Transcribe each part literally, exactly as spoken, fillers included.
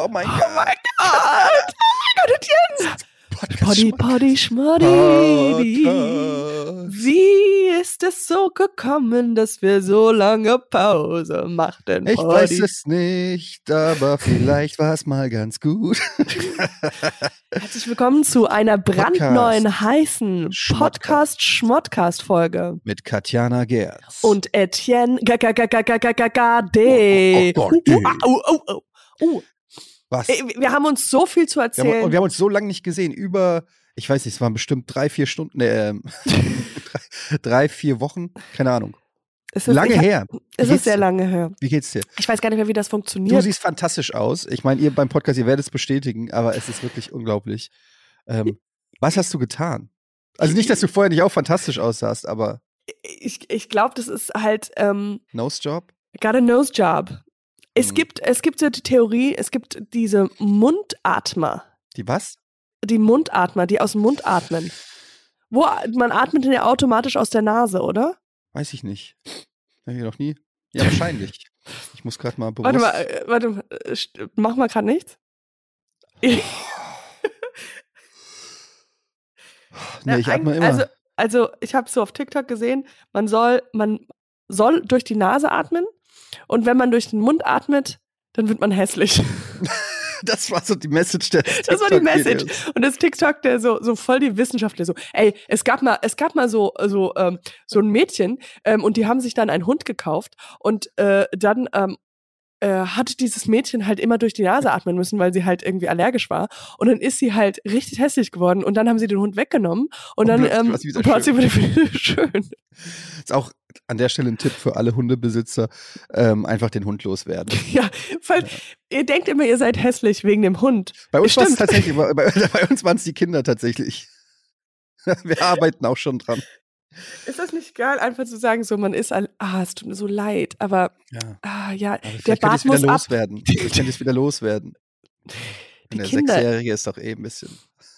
mein oh Gott. Mein Gott. Oh mein Gott, Jens. Poddy, Poddy, Schmoddy. Wie ist es so gekommen, dass wir so lange Pause machten? Ich Poddy? weiß es nicht, aber vielleicht war es mal ganz gut. Herzlich willkommen zu einer brandneuen, Podcast. heißen Podcast-Schmodcast-Folge. Mit Katjana Gerz. Und Etienne Gade. Oh, oh, oh, oh, oh, oh. Was? Wir haben uns so viel zu erzählen. Wir haben, und wir haben uns so lange nicht gesehen. Über, ich weiß nicht, es waren bestimmt drei, vier Stunden, äh, drei, drei, vier Wochen, keine Ahnung. Es ist, lange hab, her. Es ist sehr dir? lange her. Wie geht's dir? Ich weiß gar nicht mehr, wie das funktioniert. Du siehst fantastisch aus. Ich meine, ihr beim Podcast, ihr werdet es bestätigen, aber es ist wirklich unglaublich. Ähm, was hast du getan? Also nicht, dass du vorher nicht auch fantastisch aussahst, aber Ich, ich glaube, das ist halt ähm, Nose Job? Got a nose job. Es, hm. gibt, es gibt so die Theorie, es gibt diese Mundatmer. Die was? Die Mundatmer, die aus dem Mund atmen. Wo man atmet ja automatisch aus der Nase, oder? Weiß ich nicht. Hab ich noch nie. Ja, wahrscheinlich. Ich muss gerade mal bewusst... Warte mal, äh, warte mal, äh, mach mal gerade nichts. nee, ich atme immer. Also, also ich habe so auf TikTok gesehen, man soll, man soll durch die Nase atmen und wenn man durch den Mund atmet, dann wird man hässlich. Das war so die Message der TikTok. Das war die Message. Und das TikTok, der so, so voll die Wissenschaftler so, ey, es gab mal, es gab mal so, so, ähm, so ein Mädchen, ähm, und die haben sich dann einen Hund gekauft und äh, dann ähm, äh, hat dieses Mädchen halt immer durch die Nase atmen müssen, weil sie halt irgendwie allergisch war. Und dann ist sie halt richtig hässlich geworden und dann haben sie den Hund weggenommen und dann ähm, war sie wieder schön. Ist auch an der Stelle ein Tipp für alle Hundebesitzer, ähm, einfach den Hund loswerden. Ja, weil ja. Ihr denkt immer, ihr seid hässlich wegen dem Hund. Bei uns war es tatsächlich, bei, bei uns waren es die Kinder tatsächlich. Wir arbeiten auch schon dran. Ist das nicht geil, einfach zu sagen, so man ist, all, ah, es tut mir so leid, aber ja, ah, ja aber der Bart muss wieder ab. loswerden. Ich kann es wieder loswerden. Die der Kinder. Sechsjährige ist doch eh ein bisschen.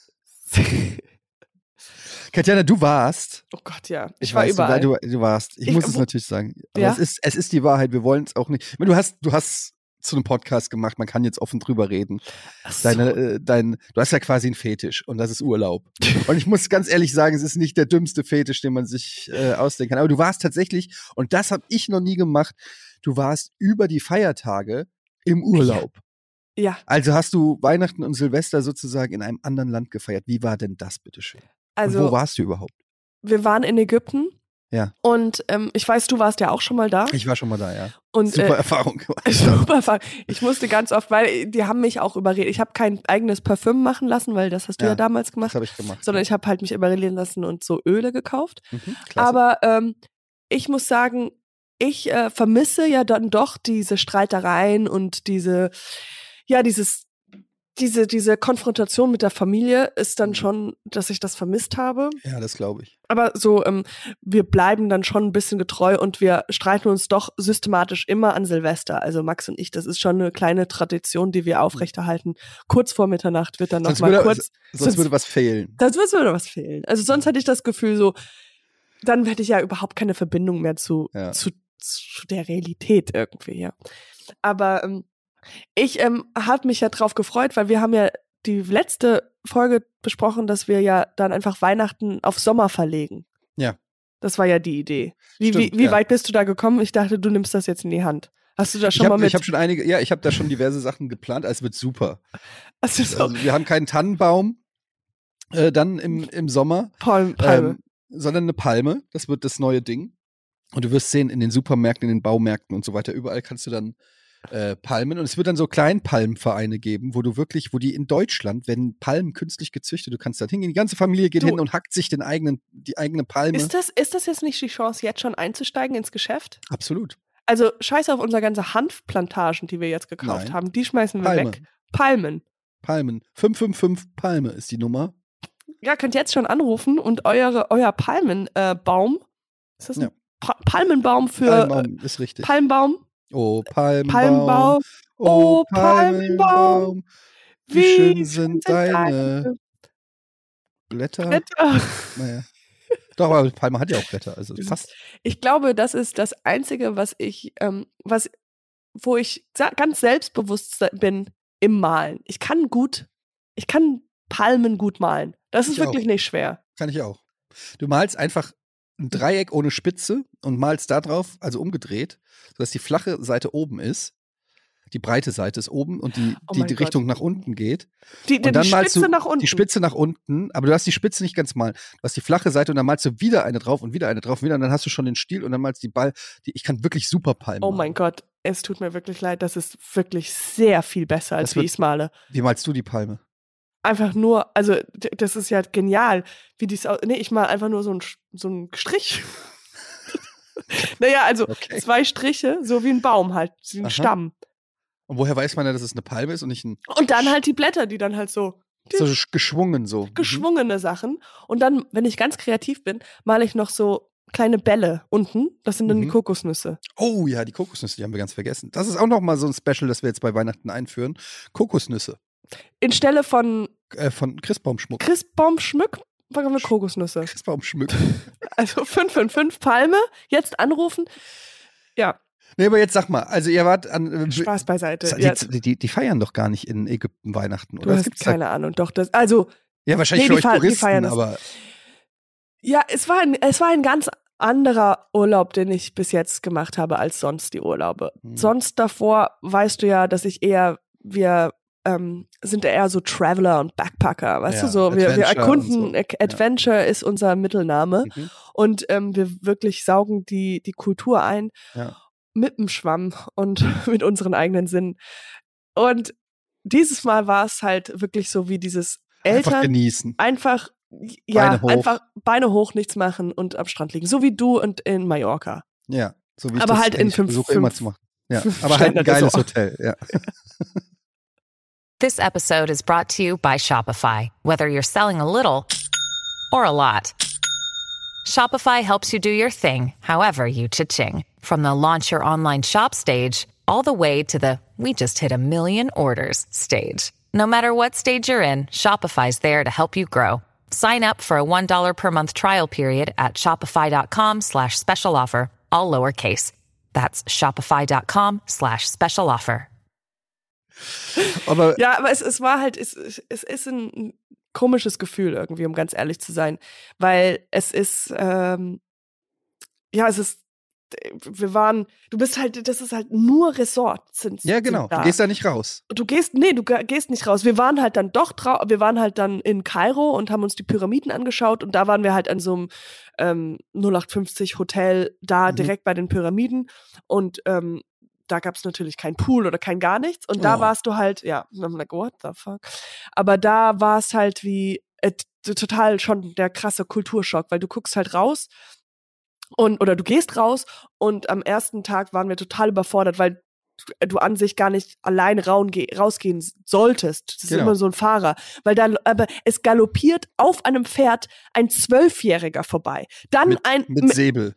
Katjana, du warst. Oh Gott, ja. Ich, ich war weiß, überall. Du, du warst. Ich, ich muss es natürlich sagen. Aber ja? es, ist, es ist die Wahrheit. Wir wollen es auch nicht. Ich meine, du hast, du hast zu einem Podcast gemacht. Man kann jetzt offen drüber reden. Ach so. Deine, äh, dein, du hast ja quasi einen Fetisch und das ist Urlaub. Und ich muss ganz ehrlich sagen, es ist nicht der dümmste Fetisch, den man sich äh, ausdenken kann. Aber du warst tatsächlich, und das habe ich noch nie gemacht, du warst über die Feiertage im Urlaub. Ja. Also hast du Weihnachten und Silvester sozusagen in einem anderen Land gefeiert. Wie war denn das, bitteschön? Also, und wo warst du überhaupt? Wir waren in Ägypten. Ja. Und ähm, ich weiß, du warst ja auch schon mal da. Ich war schon mal da, ja. Und, super äh, Erfahrung. Super Erfahrung. Ich musste ganz oft, weil die haben mich auch überredet. Ich habe kein eigenes Parfüm machen lassen, weil das hast du ja, ja damals gemacht. Das habe ich gemacht. Sondern ja. ich habe halt mich überreden lassen und so Öle gekauft. Mhm, Aber ähm, ich muss sagen, ich äh, vermisse ja dann doch diese Streitereien und diese, ja, dieses Diese, diese Konfrontation mit der Familie ist dann schon, dass ich das vermisst habe. Ja, das glaube ich. Aber so, ähm, wir bleiben dann schon ein bisschen getreu und wir streiten uns doch systematisch immer an Silvester. Also Max und ich, das ist schon eine kleine Tradition, die wir aufrechterhalten. Kurz vor Mitternacht wird dann nochmal kurz. Sonst, sonst würde was fehlen. Sonst würde was fehlen. Also sonst hatte ich das Gefühl so, dann hätte ich ja überhaupt keine Verbindung mehr zu, ja. zu, zu der Realität irgendwie, ja. Aber, ähm, Ich ähm, habe mich ja drauf gefreut, weil wir haben ja die letzte Folge besprochen, dass wir ja dann einfach Weihnachten auf Sommer verlegen. Ja. Das war ja die Idee. Wie, Stimmt, wie, wie ja. weit bist du da gekommen? Ich dachte, du nimmst das jetzt in die Hand. Hast du da schon ich hab, mal mit? Ich habe schon einige, ja, ich habe da schon diverse Sachen geplant. Es wird super. Also, so. also wir haben keinen Tannenbaum äh, dann im, im Sommer, Palme, Palme. Ähm, sondern eine Palme. Das wird das neue Ding. Und du wirst sehen, in den Supermärkten, in den Baumärkten und so weiter, überall kannst du dann Äh, Palmen und es wird dann so Kleinpalmenvereine geben, wo du wirklich, wo die in Deutschland werden Palmen künstlich gezüchtet, du kannst da hingehen, die ganze Familie geht du, hin und hackt sich den eigenen, die eigene Palme. Ist das, ist das jetzt nicht die Chance, jetzt schon einzusteigen ins Geschäft? Absolut. Also scheiß auf unsere ganze Hanfplantagen, die wir jetzt gekauft Nein. haben, die schmeißen wir Palme. weg. Palmen. Palmen. fünf fünf fünf Palme ist die Nummer. Ja, könnt jetzt schon anrufen und eure, euer Palmenbaum, äh, ist das ein ja. pa- Palmenbaum für Palmbaum ist richtig. Palmbaum? Oh, Palmbaum. Palmbaum. Oh, Palmenbaum. Palmenbaum. Wie, Wie schön sind deine deine Blätter. Blätter. Naja. Doch, aber Palme hat ja auch Blätter, also fast. Ich glaube, das ist das Einzige, was ich, ähm, was, wo ich sa- ganz selbstbewusst bin im Malen. Ich kann gut, ich kann Palmen gut malen. Das ist Ich wirklich auch. nicht schwer. Kann ich auch. Du malst einfach ein Dreieck ohne Spitze und malst da drauf, also umgedreht, sodass die flache Seite oben ist. Die breite Seite ist oben und die, Oh die, mein die Gott. Richtung nach unten geht. Die, die, Und dann die malst Spitze du nach unten. die Spitze nach unten, aber du hast die Spitze nicht ganz mal. Du hast die flache Seite und dann malst du wieder eine drauf und wieder eine drauf und wieder und dann hast du schon den Stiel und dann malst die Ball. Die, ich kann wirklich super Palmen Oh malen. mein Gott, es tut mir wirklich leid. Das ist wirklich sehr viel besser, als Das wie wird- ich es male. Wie malst du die Palme? Einfach nur, also d- das ist ja genial, wie dies au- nee, ich mal einfach nur so ein so ein Strich. Naja, also Okay. zwei Striche, so wie ein Baum halt, wie ein Aha. Stamm. Und woher weiß man denn, dass es eine Palme ist und nicht ein Und dann halt die Blätter, die dann halt so so geschwungen so? Mhm. geschwungene Sachen. Und dann, wenn ich ganz kreativ bin, male ich noch so kleine Bälle unten. Das sind dann die Mhm. Kokosnüsse. Oh ja, die Kokosnüsse, die haben wir ganz vergessen. Das ist auch noch mal so ein Special, das wir jetzt bei Weihnachten einführen. Kokosnüsse In Stelle von äh, von Christbaumschmuck. Christbaumschmuck machen wir Kokosnüsse. Christbaumschmuck. Also fünf fünf fünf Palme, jetzt anrufen. Ja, Nee, aber jetzt sag mal, also ihr wart an äh, Spaß beiseite. die, Ja, die, die, die feiern doch gar nicht in Ägypten Weihnachten, du oder? Das hast gibt's da- keine Ahnung. Doch, das, also, Ja, wahrscheinlich Nee, für die euch fe- die Touristen, feiern das. aber ja, es war, ein, es war ein ganz anderer Urlaub, den ich bis jetzt gemacht habe, als sonst die Urlaube. Hm. Sonst davor weißt du ja, dass ich eher, wir ähm, sind eher so Traveler und Backpacker, weißt Ja, du, so, wir, wir Adventure erkunden, und so. Ac- Adventure ist unser Mittelname mhm. und ähm, wir wirklich saugen die, die Kultur ein ja. mit dem Schwamm und mit unseren eigenen Sinnen. Und dieses Mal war es halt wirklich so wie dieses Einfach Eltern genießen. einfach, ja, Beine hoch. einfach Beine hoch, nichts machen und am Strand liegen. So wie du und in Mallorca. Ja, so wie ich Aber das halt in eigentlich fünf- versuche immer fünf- zu machen. Ja, fünf aber halt ein Sterne geiles Resort. Hotel, ja. This episode is brought to you by Shopify. Whether you're selling a little or a lot, Shopify helps you do your thing, however you cha-ching. From the launch your online shop stage, all the way to the we just hit a million orders stage. No matter what stage you're in, Shopify's there to help you grow. Sign up for a one dollar per month trial period at shopify.com slash special offer, all lowercase. That's shopify.com slash special offer. Aber Ja, aber es, es war halt, es, es ist ein komisches Gefühl irgendwie, um ganz ehrlich zu sein. Weil es ist, ähm, ja, es ist, wir waren, du bist halt, das ist halt nur Resort. Sind, ja, genau, sind da. du gehst da nicht raus. Du gehst, nee, du ge- gehst nicht raus. Wir waren halt dann doch drau wir waren halt dann in Kairo und haben uns die Pyramiden angeschaut und da waren wir halt an so einem ähm, null acht fünfzig Hotel da Mhm. direkt bei den Pyramiden und ähm, da gab es natürlich keinen Pool oder kein gar nichts und da Oh. warst du halt, ja, I'm like, what the fuck? Aber da war es halt wie äh, t- total schon der krasse Kulturschock, weil du guckst halt raus und oder du gehst raus und am ersten Tag waren wir total überfordert, weil du, du an sich gar nicht alleine raun rausgehen solltest. Das ist Genau. immer so ein Fahrer, weil dann aber es galoppiert auf einem Pferd ein Zwölfjähriger vorbei, dann Mit, ein mit Säbel.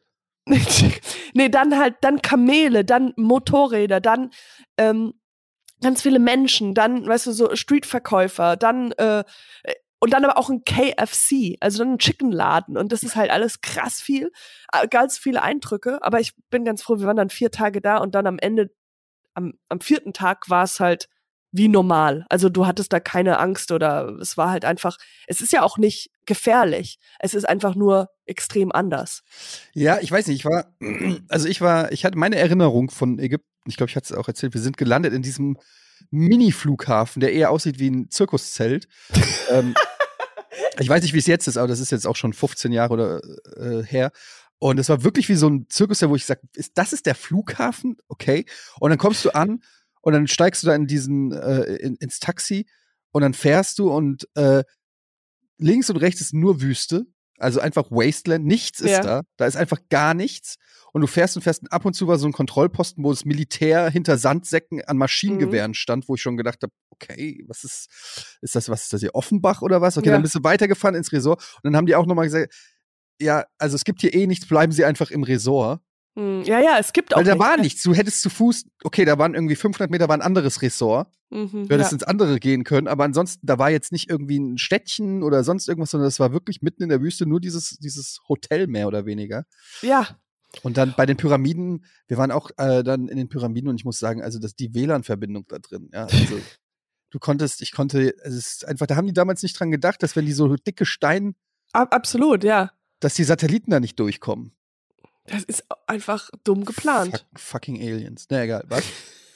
nee, dann halt, dann Kamele, dann Motorräder, dann ähm, ganz viele Menschen, dann, weißt du, so Streetverkäufer, dann äh, und dann aber auch ein K F C, also dann ein Chickenladen und das ist halt alles krass viel, äh, ganz viele Eindrücke, aber ich bin ganz froh, wir waren dann vier Tage da und dann am Ende, am, am vierten Tag war es halt wie normal, also du hattest da keine Angst oder es war halt einfach, es ist ja auch nicht gefährlich, es ist einfach nur extrem anders. Ja, ich weiß nicht, ich war, also ich war, ich hatte meine Erinnerung von Ägypten, ich glaube, ich hatte es auch erzählt, wir sind gelandet in diesem Mini-Flughafen, der eher aussieht wie ein Zirkuszelt. ähm, ich weiß nicht, wie es jetzt ist, aber das ist jetzt auch schon fünfzehn Jahre oder äh, her. Und es war wirklich wie so ein Zirkuszelt, wo ich sage, ist, das ist der Flughafen? Okay. Und dann kommst du an und dann steigst du da in diesen, äh, in, ins Taxi und dann fährst du und äh, links und rechts ist nur Wüste. Also einfach Wasteland, nichts ist Ja. da. Da ist einfach gar nichts. Und du fährst und fährst und ab und zu war so ein Kontrollposten, wo das Militär hinter Sandsäcken an Maschinengewehren stand, wo ich schon gedacht habe, okay, was ist, ist das, was ist das hier, Offenbach oder was? Okay, Ja. dann bist du weitergefahren ins Resort und dann haben die auch nochmal gesagt, ja, also es gibt hier eh nichts, bleiben Sie einfach im Resort. Hm, ja, ja, es gibt auch Weil da nichts. war nichts. Du hättest zu Fuß, okay, da waren irgendwie fünfhundert Meter war ein anderes Resort. Mhm, Du hättest ja. ins andere gehen können, aber ansonsten, da war jetzt nicht irgendwie ein Städtchen oder sonst irgendwas, sondern das war wirklich mitten in der Wüste nur dieses, dieses Hotel mehr oder weniger. ja, Und dann bei den Pyramiden, wir waren auch äh, dann in den Pyramiden und ich muss sagen, also das, die W L A N-Verbindung da drin, ja, also Du konntest, ich konnte, es ist einfach, da haben die damals nicht dran gedacht, dass wenn die so dicke Steine, Ab- absolut, ja. dass die Satelliten da nicht durchkommen. Das ist einfach dumm geplant. Fuck, fucking Aliens. Na egal, was?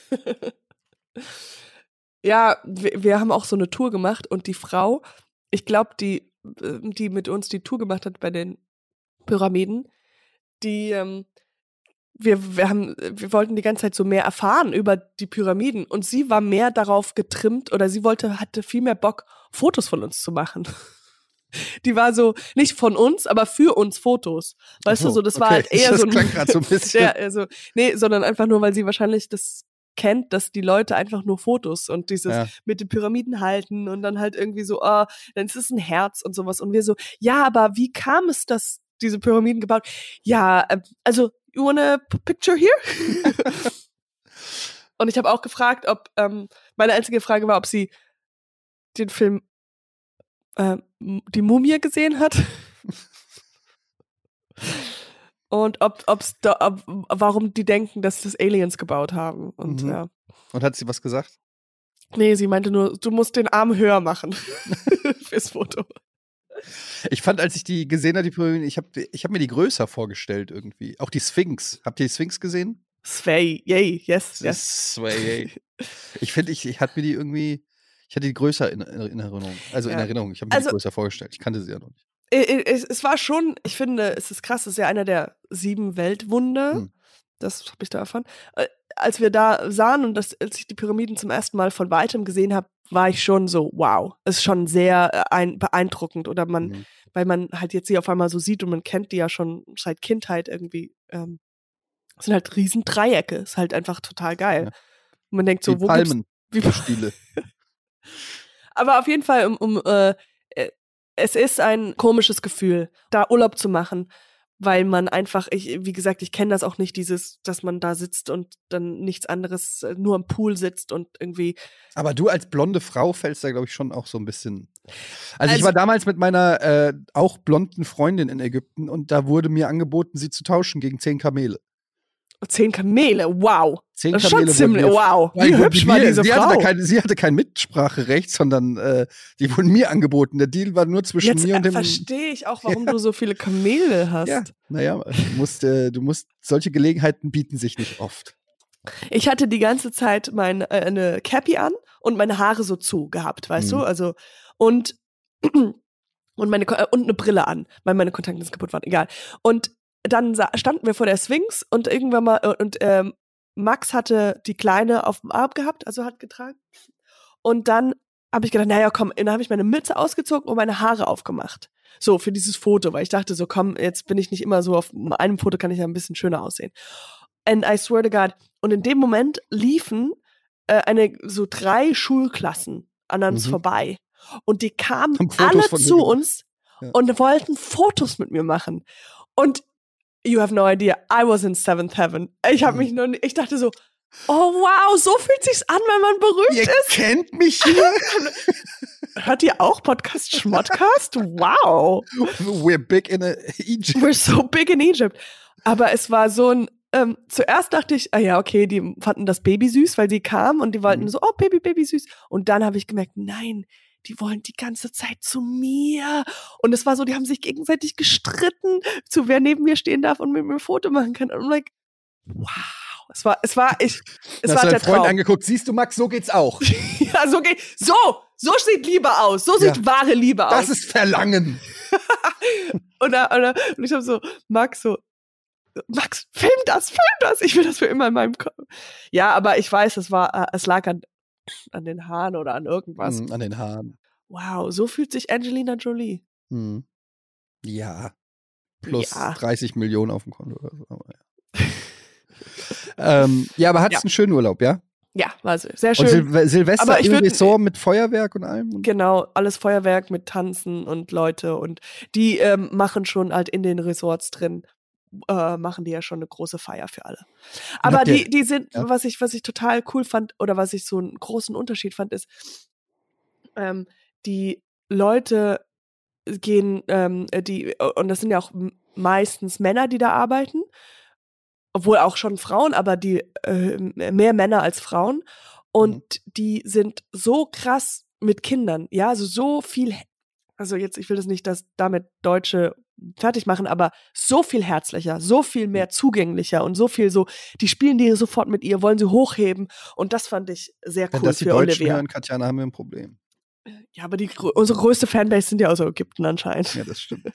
Ja, wir, wir haben auch so eine Tour gemacht und die Frau, ich glaube, die, die mit uns die Tour gemacht hat bei den Pyramiden, die, ähm, wir, wir haben, wir wollten die ganze Zeit so mehr erfahren über die Pyramiden und sie war mehr darauf getrimmt oder sie wollte, hatte viel mehr Bock, Fotos von uns zu machen. Die war so, nicht von uns, aber für uns Fotos. Weißt Oh, du, so, das okay. war halt eher Das so ein. klang grad so ein bisschen. Ja, also, nee, sondern einfach nur, weil sie wahrscheinlich das kennt, dass die Leute einfach nur Fotos und dieses Ja. mit den Pyramiden halten und dann halt irgendwie so, ah, dann ist es ein Herz und sowas. Und wir so, ja, aber wie kam es, dass diese Pyramiden gebaut? Ja, äh, also, you wanna p- picture here? Und ich habe auch gefragt, ob, ähm, meine einzige Frage war, ob sie den Film äh, Die Mumie gesehen hat. Und ob, ob's da, ob, warum die denken, dass das Aliens gebaut haben. Und Mhm. ja. Und hat sie was gesagt? Nee, sie meinte nur, du musst den Arm höher machen fürs Foto. Ich fand, als ich die gesehen habe, die Pyramiden, ich habe ich hab mir die größer vorgestellt irgendwie. Auch die Sphinx. Habt ihr die Sphinx gesehen? Sway, yay, yes, Das yes. ist sway. Ich finde, ich, ich hatte mir die irgendwie, ich hatte die größer in, in Erinnerung. Also in Ja. Erinnerung, ich habe mir Also- die größer vorgestellt. Ich kannte sie ja noch nicht. Es, es war schon, ich finde, es ist krass, es ist ja einer der sieben Weltwunder. Hm. Das habe ich da erfahren. Äh, Als wir da sahen und das, als ich die Pyramiden zum ersten Mal von weitem gesehen habe, war ich schon so, wow, es ist schon sehr äh, ein, beeindruckend. Oder man, Mhm. weil man halt jetzt sie auf einmal so sieht und man kennt die ja schon seit Kindheit irgendwie. Ähm, das sind halt riesen Dreiecke, ist halt einfach total geil. Ja. Und man denkt so, Die wo gibt's, Palmen, wie, die Stiele. aber auf jeden Fall, um, um äh, äh, es ist ein komisches Gefühl, da Urlaub zu machen, weil man einfach, ich, wie gesagt, ich kenne das auch nicht, dieses, dass man da sitzt und dann nichts anderes, äh, nur am Pool sitzt und irgendwie. Aber du als blonde Frau fällst da, glaube ich, schon auch so ein bisschen. Also, ich Also- war damals mit meiner äh, auch blonden Freundin in Ägypten und da wurde mir angeboten, sie zu tauschen gegen zehn Kamele. Zehn Kamele, wow. Zehn Das ist schon Kamele ziemlich, wurden mir- wow. Weil Wie wurden hübsch mir- war diese sie Frau. Hatte da kein, sie hatte kein Mitspracherecht, sondern äh, die wurden mir angeboten. Der Deal war nur zwischen Jetzt mir und äh, dem. verstehe ich auch, warum du so viele Kamele hast. Ja, naja, du musst, äh, du musst, solche Gelegenheiten bieten sich nicht oft. Ich hatte die ganze Zeit meine, äh, eine Cappy an und meine Haare so zu gehabt, weißt Mhm. du? Also, und, und, meine, Ko- äh, und eine Brille an, weil meine Kontaktlinsen kaputt waren, egal. Und dann sa- standen wir vor der Sphinx und irgendwann mal, äh, und ähm, Max hatte die Kleine auf dem Arm gehabt, also hat getragen. Und dann habe ich gedacht, naja, komm, dann habe ich meine Mütze ausgezogen und meine Haare aufgemacht. So, für dieses Foto, weil ich dachte so, komm, jetzt bin ich nicht immer so, auf einem Foto kann ich ja ein bisschen schöner aussehen. And I swear to God. Und in dem Moment liefen äh, eine so drei Schulklassen an uns Mhm. vorbei. Und die kamen Haben Fotos alle von dir zu gemacht. uns Ja. und wollten Fotos mit mir machen. Und you have no idea, I was in seventh heaven. Ich habe Mhm. mich nur, ich dachte so, oh wow, so fühlt sich's an, wenn man berühmt Ihr ist. kennt mich hier. Hört ihr auch Podcast Schmottcast? Wow. We're big in a Egypt. We're so big in Egypt. Aber es war so ein, ähm, zuerst dachte ich, ah ja, okay, die fanden das Baby süß, weil sie kamen und die wollten Mhm. so, oh, Baby, Baby süß. Und dann habe ich gemerkt, nein, die wollen die ganze Zeit zu mir. Und es war so, die haben sich gegenseitig gestritten, zu wer neben mir stehen darf und mit mir ein Foto machen kann. Und I'm like, wow. Es war, es war, ich, es Hast war du der deinen Freund Traum. angeguckt, siehst du, Max, so geht's auch. Ja, so geht, so, so sieht Liebe aus. So sieht Ja. wahre Liebe aus. Das ist Verlangen. Und, da, und, da, und ich habe so, Max so, Max, film das, film das. Ich will das für immer in meinem Kopf. Ja, aber ich weiß, es war, äh, es lag an, an den Haaren oder an irgendwas. Mhm, an den Haaren. Wow, so fühlt sich Angelina Jolie. Mhm. Ja. Plus Ja. dreißig Millionen auf dem Konto oder so. Aber ja. ähm, ja, aber hattest Ja. einen schönen Urlaub, ja? Ja, war so- sehr Und schön. Sil Silvester Aber ich im würd- Resort mit Feuerwerk und allem? Und Genau, alles Feuerwerk mit Tanzen und Leute und die ähm, machen schon halt in den Resorts drin, äh, machen die ja schon eine große Feier für alle. Aber habt ihr- die, die sind, ja. was ich, was ich total cool fand oder was ich so einen großen Unterschied fand, ist, ähm, die Leute gehen, ähm, die, und das sind ja auch m- meistens Männer, die da arbeiten, obwohl auch schon Frauen, aber die äh, mehr Männer als Frauen. Und Mhm. die sind so krass mit Kindern, ja, also so viel, also jetzt, ich will das nicht, dass damit Deutsche fertig machen, aber so viel herzlicher, so viel mehr zugänglicher und so viel so, die spielen die sofort mit ihr, wollen sie hochheben und das fand ich sehr Wenn cool das die für Deutschen Olivia. hören, Katjana, haben wir ein Problem. Ja, aber die, grö- unsere größte Fanbase sind ja aus Ägypten anscheinend. Ja, das stimmt.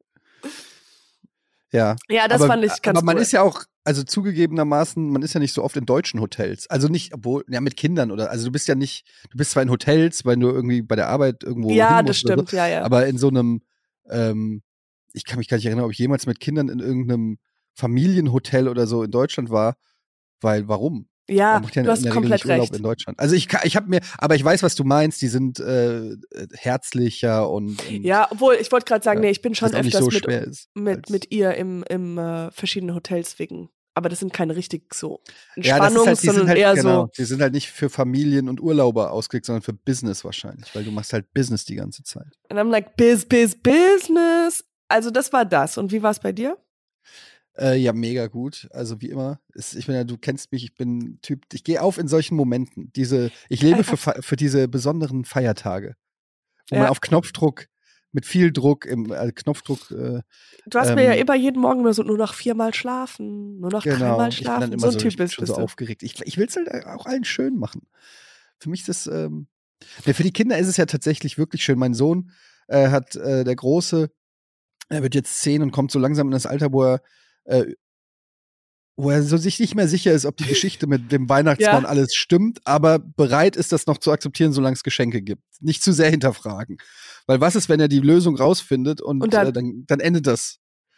Ja, Ja, das aber, fand ich ganz aber man cool. ist ja auch, also zugegebenermaßen, man ist ja nicht so oft in deutschen Hotels. Also nicht, obwohl, ja, mit Kindern oder, also du bist ja nicht, du bist zwar in Hotels, weil du irgendwie bei der Arbeit irgendwo Ja, hin das musst oder stimmt, so, ja, ja. aber in so einem, ähm, ich kann mich gar nicht erinnern, ob ich jemals mit Kindern in irgendeinem Familienhotel oder so in Deutschland war, weil, warum? Ja, Man macht ja du in hast der Regel komplett nicht Urlaub recht. in Deutschland. Also ich, kann- ich habe mir, aber ich weiß, was du meinst, die sind äh, herzlicher und, und Ja, obwohl, ich wollte gerade sagen, Ja, nee, ich bin schon was auch nicht öfters so mit, schwer ist. mit, als- mit ihr im, im äh, verschiedenen Hotels wegen. Aber das sind keine richtig so Ja, das ist Entspannungs-, halt, die sind sondern halt, eher genau, so. die sind halt nicht für Familien und Urlauber ausgelegt, sondern für Business wahrscheinlich, weil du machst halt Business die ganze Zeit. And I'm like, biz, biz, business. Also das war das. Und wie war es bei dir? Äh, ja, mega gut. Also wie immer. Es, ich bin ja, du kennst mich, ich bin ein Typ, ich gehe auf in solchen Momenten. Diese, ich lebe für, Fe- für diese besonderen Feiertage, wo man Ja. auf Knopfdruck, mit viel Druck, im äh, Knopfdruck, äh, Du hast ähm, mir ja immer jeden Morgen immer so nur noch viermal schlafen, nur noch genau, dreimal ich bin schlafen. dann immer so ein so, Typ ich bin bist, schon bist so du. aufgeregt. Ich, ich will es halt auch allen schön machen. Für mich ist das, ähm, ja, für die Kinder ist es ja tatsächlich wirklich schön. Mein Sohn äh, hat, äh, der Große, er wird jetzt zehn und kommt so langsam in das Alter, wo er, äh, wo er so sich nicht mehr sicher ist, ob die Geschichte mit dem Weihnachtsmann Ja. alles stimmt, aber bereit ist, das noch zu akzeptieren, solange es Geschenke gibt. Nicht zu sehr hinterfragen. Weil was ist, wenn er die Lösung rausfindet und, Und dann- äh, dann, dann endet das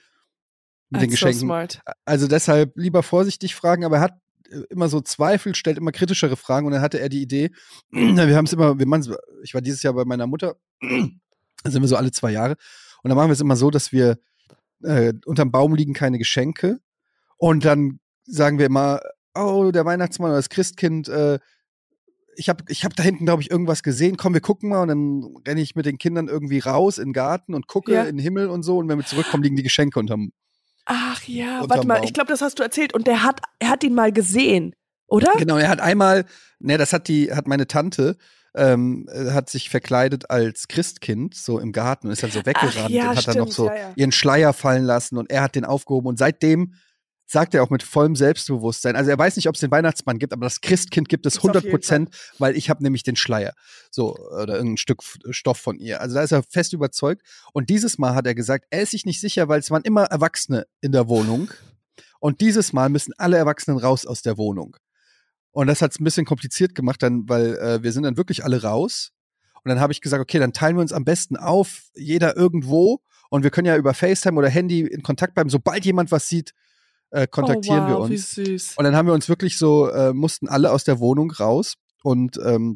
mit den That's so Geschenken. smart. Also deshalb lieber vorsichtig fragen, aber er hat äh, immer so Zweifel, stellt immer kritischere Fragen und dann hatte er die Idee, wir haben es immer, wir machen's, ich war dieses Jahr bei meiner Mutter, da sind wir so alle zwei Jahre und dann machen wir es immer so, dass wir äh, unterm Baum liegen keine Geschenke und dann sagen wir immer, oh, der Weihnachtsmann oder das Christkind, äh, ich habe ich hab da hinten, glaube ich, irgendwas gesehen, komm, wir gucken mal und dann renne ich mit den Kindern irgendwie raus in den Garten und gucke Ja. in den Himmel und so und wenn wir zurückkommen, liegen die Geschenke unterm Ach ja, Unterm warte mal, Baum. ich glaube, das hast du erzählt. Und der hat, er hat ihn mal gesehen, oder? Genau, er hat einmal, ne, das hat die, hat meine Tante, ähm, äh, hat sich verkleidet als Christkind, so im Garten und ist dann so weggerannt ja, und hat dann noch stimmt, so ja, ja. ihren Schleier fallen lassen und er hat den aufgehoben und seitdem sagt er auch mit vollem Selbstbewusstsein, also er weiß nicht, ob es den Weihnachtsmann gibt, aber das Christkind gibt es Gibt's auf hundert jeden Prozent, weil ich habe nämlich den Schleier, so, oder irgendein Stück F- Stoff von ihr. Also da ist er fest überzeugt und dieses Mal hat er gesagt, er ist sich nicht sicher, weil es waren immer Erwachsene in der Wohnung und dieses Mal müssen alle Erwachsenen raus aus der Wohnung. Und das hat es ein bisschen kompliziert gemacht, dann, weil äh, wir sind dann wirklich alle raus. Und dann habe ich gesagt, okay, dann teilen wir uns am besten auf, jeder irgendwo. Und wir können ja über FaceTime oder Handy in Kontakt bleiben. Sobald jemand was sieht, äh, kontaktieren oh, wir wow, uns. Wie süß. Und dann haben wir uns wirklich so, äh, mussten alle aus der Wohnung raus. Und ähm,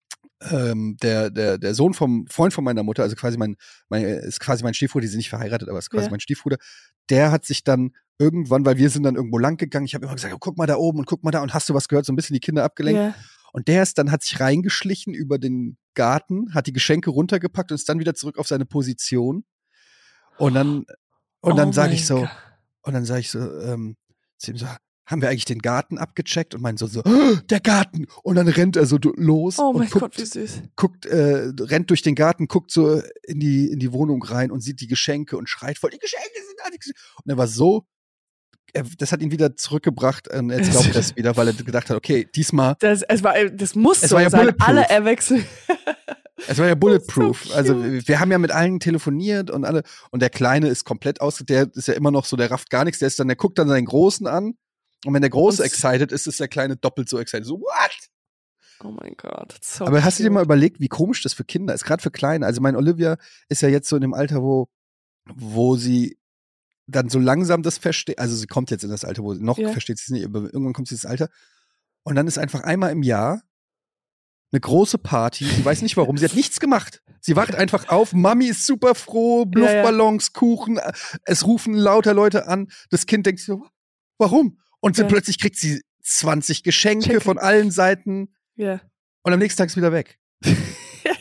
ähm, der, der, der Sohn vom Freund von meiner Mutter, also quasi mein, mein ist quasi mein Stiefbruder, die sind nicht verheiratet, aber ist quasi Ja. mein Stiefbruder, der hat sich dann irgendwann, weil wir sind dann irgendwo lang gegangen, ich habe immer gesagt, oh, guck mal da oben und guck mal da und hast du was gehört, so ein bisschen die Kinder abgelenkt. Ja. Und der ist dann, hat sich reingeschlichen über den Garten, hat die Geschenke runtergepackt und ist dann wieder zurück auf seine Position. Und dann, und dann Oh sage ich mein so, Gott. und dann sage ich so, ähm, zu ihm so, haben wir eigentlich den Garten abgecheckt? Und mein Sohn so, oh, der Garten! Und dann rennt er so du- los Oh und mein guckt, Gott, wie süß. guckt, äh, rennt durch den Garten, guckt so in die, in die Wohnung rein und sieht die Geschenke und schreit voll, die Geschenke sind da, die Geschenke. Und er war so, er, das hat ihn wieder zurückgebracht und jetzt glaubt er es wieder, weil er gedacht hat, okay, diesmal, Das, es war, das muss Es so war ja sein. bulletproof. Alle erwachsen. es war ja bulletproof. so also cute. wir, wir haben ja mit allen telefoniert und alle, und der Kleine ist komplett aus, der ist ja immer noch so, der rafft gar nichts, der ist dann, der guckt dann seinen Großen an und wenn der Große Und- excited ist, ist der Kleine doppelt so excited. So, what? Oh mein Gott. So Aber hast du dir cute. mal überlegt, wie komisch das für Kinder ist, gerade für Kleine? Also mein Olivia ist ja jetzt so in dem Alter, wo, wo sie dann so langsam das versteht, also sie kommt jetzt in das Alter, wo sie noch Ja. versteht sie es nicht, aber irgendwann kommt sie ins Alter und dann ist einfach einmal im Jahr eine große Party, sie weiß nicht warum, sie hat nichts gemacht. Sie wacht einfach auf, Mami ist super froh, Ja, ja. Luftballons, Kuchen, es rufen lauter Leute an, das Kind denkt sich so, warum? Und dann Ja. plötzlich kriegt sie zwanzig Geschenke Geschenke. von allen Seiten Ja. und am nächsten Tag ist sie wieder weg.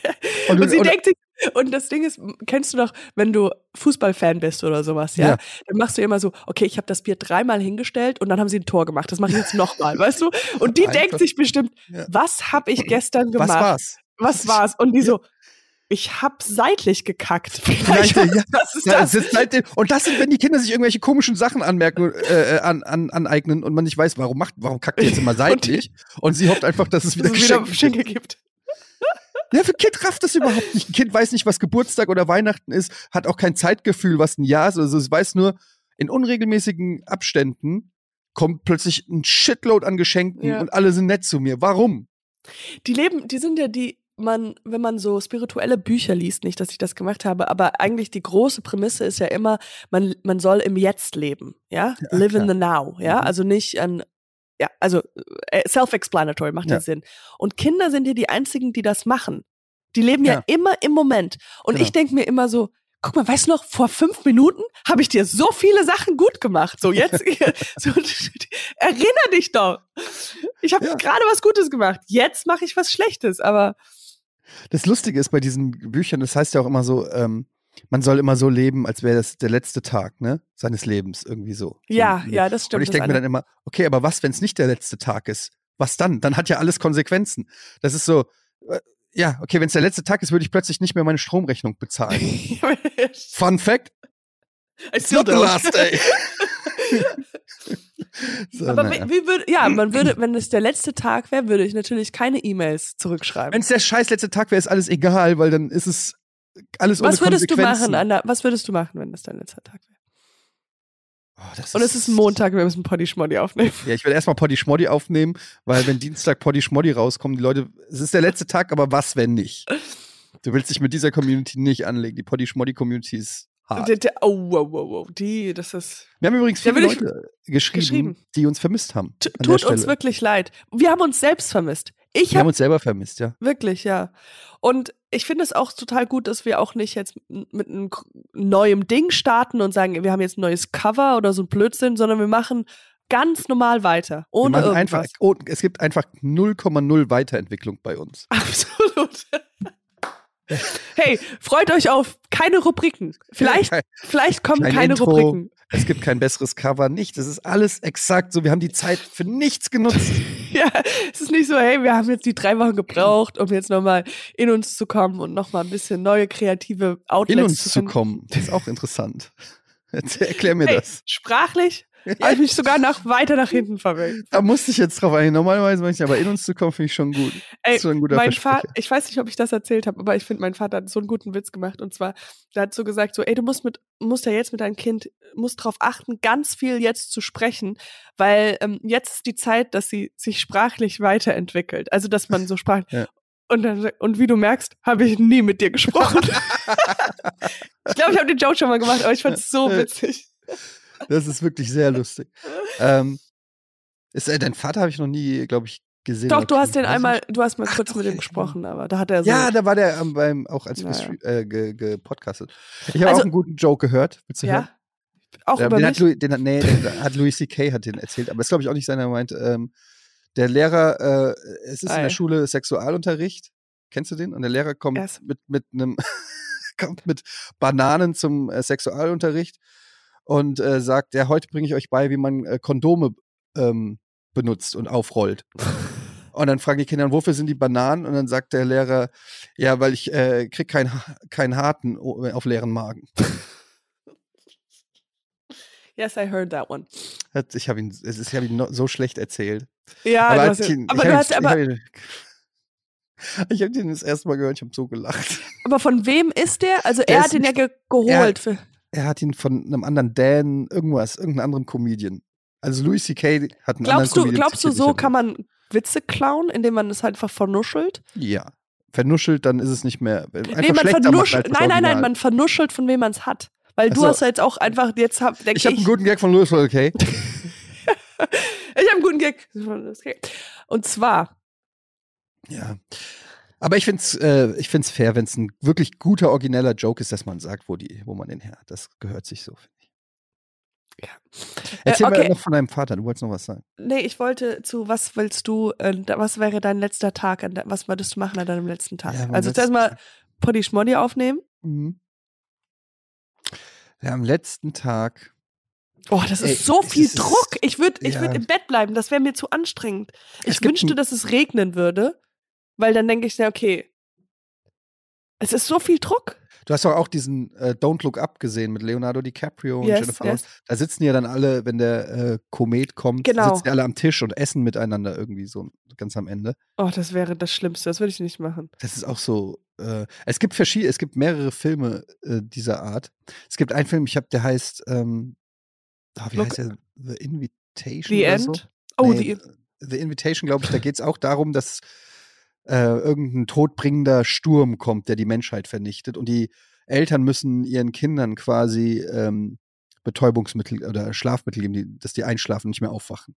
Und, du, Und sie und, denkt sich, und das Ding ist, kennst du doch, wenn du Fußballfan bist oder sowas, ja? Ja. Dann machst du immer so, okay, ich habe das Bier dreimal hingestellt und dann haben sie ein Tor gemacht. Das mache ich jetzt nochmal, weißt du? Und die Einfach. denkt sich bestimmt, Ja. was habe ich gestern gemacht? was war's? Was war's? Und die so, ich hab seitlich gekackt. Vielleicht, Vielleicht, ja, was ist ja, das? es ist halt, und das sind, wenn die Kinder sich irgendwelche komischen Sachen anmerken, äh, an, an, aneignen und man nicht weiß, warum macht, warum kackt die jetzt immer seitlich? Und sie hofft einfach, dass es wieder Dass es wieder Geschenke Geschenke gibt. gibt. Ja, für ein Kind rafft das überhaupt nicht. Ein Kind weiß nicht, was Geburtstag oder Weihnachten ist, hat auch kein Zeitgefühl, was ein Jahr ist. Also es weiß nur, in unregelmäßigen Abständen kommt plötzlich ein Shitload an Geschenken Ja. und alle sind nett zu mir. Warum? Die leben, die sind ja die, man, wenn man so spirituelle Bücher liest, nicht, dass ich das gemacht habe, aber eigentlich die große Prämisse ist ja immer, man, man soll im Jetzt leben, ja? Ja, Live in klar. the now, ja? Mhm. Also nicht an, ja, also äh, self-explanatory, macht ja. Ja. Sinn. Und Kinder sind ja die einzigen, die das machen. Die leben ja, Ja. immer im Moment. Und Genau. ich denke mir immer so, guck mal, weißt du noch, vor fünf Minuten habe ich dir so viele Sachen gut gemacht. So jetzt, so, erinnere dich doch. Ich habe Ja. gerade was Gutes gemacht. Jetzt mache ich was Schlechtes, aber Das Lustige ist bei diesen Büchern, das heißt ja auch immer so, ähm, man soll immer so leben, als wäre das der letzte Tag, ne, seines Lebens, irgendwie so. ja, so, ja, das stimmt. Und ich das denke mir eine. dann immer, okay, aber was, wenn es nicht der letzte Tag ist? Was dann? Dann hat ja alles Konsequenzen. Das ist so, äh, ja, okay, wenn es der letzte Tag ist, würde ich plötzlich nicht mehr meine Stromrechnung bezahlen. Fun Fact, I it's still not the don't. last day. so, Aber naja. wie, wie würde, ja, man würde, wenn es der letzte Tag wäre, würde ich natürlich keine E-Mails zurückschreiben. Wenn es der scheiß letzte Tag wäre, ist alles egal, weil dann ist es alles ohne Was würdest du Konsequenzen. machen, Anna? Was würdest du machen, wenn das dein letzter Tag wäre? Oh, das Und es ist ein Montag, wir müssen Poddy Schmoddy aufnehmen. Ja, ich will erstmal Poddy Schmoddy aufnehmen, weil wenn Dienstag Poddy Schmoddy rauskommen, die Leute, es ist der letzte Tag, aber was, wenn nicht? Du willst dich mit dieser Community nicht anlegen. Die Poddy Schmoddy Community ist hart. Der- der- Oh, wow, wow, wow. Die, das ist. Wir haben übrigens Ja, viele will ich- Leute geschrieben, geschrieben. die uns vermisst haben. T- an Tut der uns Stelle. wirklich leid. Wir haben uns selbst vermisst. Ich Wir haben habe uns selber vermisst, ja. wirklich, ja. Und ich finde es auch total gut, dass wir auch nicht jetzt m- mit einem k- neuem Ding starten und sagen, wir haben jetzt ein neues Cover oder so ein Blödsinn, sondern wir machen ganz normal weiter. Wir Ohne machen irgendwas. einfach, oh, es gibt einfach null Komma null Weiterentwicklung bei uns. Absolut. Hey, freut euch auf keine Rubriken. Vielleicht, Kein, vielleicht kommen kein keine Intro, Rubriken. es gibt kein besseres Cover, nichts. Es ist alles exakt so. Wir haben die Zeit für nichts genutzt. Ja, es ist nicht so, hey, wir haben jetzt die drei Wochen gebraucht, um jetzt nochmal in uns zu kommen und nochmal ein bisschen neue kreative Outlets In uns zu zu finden. kommen. Das ist auch interessant. Jetzt erklär mir Hey, das. sprachlich habe ich mich sogar noch weiter nach hinten verwählt. Da musste ich jetzt drauf ein. Normalerweise mache ich aber in uns zu kommen, finde ich schon gut. Ey, ist schon ein guter mein Versprecher. Vater, ich weiß nicht, ob ich das erzählt habe, aber ich finde, mein Vater hat so einen guten Witz gemacht. Und zwar, der hat so gesagt, so, ey, du musst mit, musst ja jetzt mit deinem Kind, musst darauf achten, ganz viel jetzt zu sprechen, weil ähm, jetzt ist die Zeit, dass sie sich sprachlich weiterentwickelt. Also, dass man so sprach. Ja. Und, dann, und wie du merkst, habe ich nie mit dir gesprochen. Ich glaube, ich habe den Joke schon mal gemacht, aber ich fand es so witzig. Das ist wirklich sehr lustig. ähm, ist, äh, dein Vater habe ich noch nie, glaube ich, gesehen. Doch, oder du hast den weiß einmal, nicht. du hast mal Ach, kurz doch, mit ja, ihm ich gesprochen, aber da hat er so. Ja, da war der ähm, beim, auch als wir Naja. stream- äh, ge, gepodcastet. Ich habe Also- auch einen guten Joke gehört. Willst du hören? ja. Auch Ja, über den mich. hat, Louis, den hat, nee, den hat Louis C K hat den erzählt, aber das glaube ich auch nicht seiner meint. Ähm, der Lehrer, äh, es ist in Ei. der Schule Sexualunterricht. Kennst du den? Und der Lehrer kommt Yes. mit mit einem kommt mit Bananen zum äh, Sexualunterricht und äh, sagt, ja, heute bringe ich euch bei, wie man äh, Kondome ähm, benutzt und aufrollt. Und dann fragen die Kinder, wofür sind die Bananen? Und dann sagt der Lehrer, ja, weil ich äh, krieg keinen kein Harten auf leeren Magen. Yes, I heard that one. Hat- Ich habe ihn, es ist- ich habe ihn no- so schlecht erzählt. Ja, aber du als hast, ich ihn- aber ich du hab hast ihn- aber, Ich habe ihn, ich hab den das erste Mal gehört, ich habe so gelacht. aber von wem ist der? Also Der er ist hat ihn ja nicht- ge geholt. Für, Er hat ihn von einem anderen Dan, irgendwas, irgendeinem anderen Comedian. Also Louis C K hat einen glaubst anderen du, Comedian. glaubst du, zitiert, so nicht kann erwähnt. man Witze klauen, indem man es halt einfach vernuschelt? Ja. Vernuschelt, dann ist es nicht mehr. Einfach Nee, man schlechter machen vernuschelt. als das Nein, nein, nein, Original. man vernuschelt, von wem man es hat. Weil Ach du so. hast ja jetzt auch einfach, jetzt hab, denk Ich habe einen guten Gag von Louis C K. ich habe einen guten Gag. Und zwar, Ja. Aber ich finde es äh, ich find's fair, wenn es ein wirklich guter, origineller Joke ist, dass man sagt, wo, die, wo man den her hat. Das gehört sich so, finde ich. Ja. Erzähl Äh, okay. mal noch von deinem Vater, du wolltest noch was sagen. nee, ich wollte zu, was willst du, äh, da- was wäre dein letzter Tag, an de, was würdest du machen an deinem letzten Tag? Ja, mein also letzter zuerst mal, Tag. Poddy Schmoddy aufnehmen. Mhm. Ja, am letzten Tag. Oh, das Ey, ist so viel ist, Druck. Ich würde ich ja. würd im Bett bleiben. Das wäre mir zu anstrengend. Es Ich gibt wünschte, ein- dass es regnen würde, weil dann denke ich, ja, okay, es ist so viel Druck. Du hast doch auch diesen äh, Don't Look Up gesehen mit Leonardo DiCaprio und Yes, Jennifer yes. Lawrence. Da sitzen ja dann alle, wenn der äh, Komet kommt, Genau. sitzen die alle am Tisch und essen miteinander irgendwie so ganz am Ende. Oh, das wäre das Schlimmste. Das würde ich nicht machen. Das ist auch so. Äh, es gibt verschiedene, es gibt mehrere Filme äh, dieser Art. Es gibt einen Film, ich habe, der heißt, ähm, oh, wie Look- heißt der? The Invitation The oder End. so? Oh, Nee, the, The Invitation, glaube ich, da geht es auch darum, dass äh, irgendein todbringender Sturm kommt, der die Menschheit vernichtet. Und die Eltern müssen ihren Kindern quasi ähm, Betäubungsmittel oder Schlafmittel geben, die, dass die einschlafen und nicht mehr aufwachen.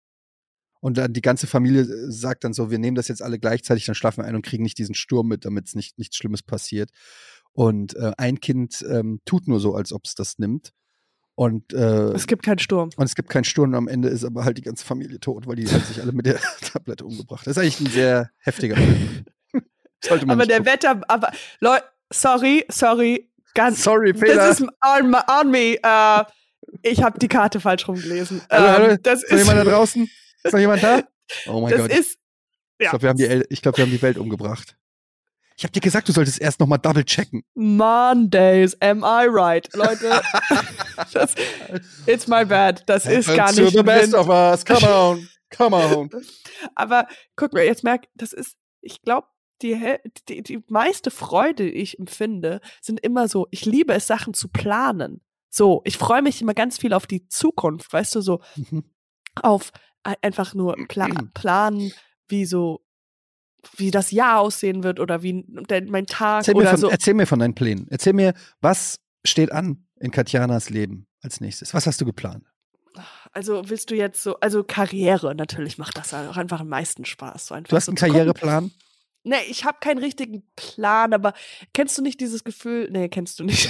Und dann die ganze Familie äh, sagt dann so, wir nehmen das jetzt alle gleichzeitig, dann schlafen wir ein und kriegen nicht diesen Sturm mit, damit es nicht, nichts Schlimmes passiert. Und äh, ein Kind ähm, tut nur so, als ob es das nimmt. Und, äh, es gibt keinen Sturm. und es gibt keinen Sturm, am Ende ist aber halt die ganze Familie tot, weil die halt sich alle mit der Tablette umgebracht. Das ist eigentlich ein sehr heftiger Film. Sollte man Aber nicht der gucken. Wetter, aber Leute, sorry, sorry, ganz. Sorry, Fehler. Das ist on, on me. Äh, ich habe die Karte falsch rumgelesen. Hallo, Ähm, hallo. das Ist noch ist, jemand da draußen? Ist noch jemand da? Oh mein das Gott. ist, Ich ja, glaube, wir, haben die El- ich glaub, wir haben die Welt umgebracht. Ich habe dir gesagt, du solltest erst noch mal double checken. Mondays, am I right? Leute, das, it's my bad. Das ist gar To nicht the best Wind. of us. Come on. Come on. Aber guck mal, jetzt merk, das ist, ich glaube, die, Hel- die, die meiste Freude, die ich empfinde, sind immer so, ich liebe es, Sachen zu planen. So, ich freue mich immer ganz viel auf die Zukunft, weißt du, so Mhm. auf ein- einfach nur pla planen, wie so, wie das Jahr aussehen wird oder wie der, mein Tag Erzähl mir, oder von, so. erzähl mir von deinen Plänen. Erzähl mir, was steht an in Katjanas Leben als nächstes? Was hast du geplant? Also willst du jetzt so, also Karriere, natürlich macht das auch einfach am meisten Spaß. So einfach Du hast so einen zu gucken. Karriereplan? Nee, ich habe keinen richtigen Plan, aber kennst du nicht dieses Gefühl? Nee, kennst du nicht.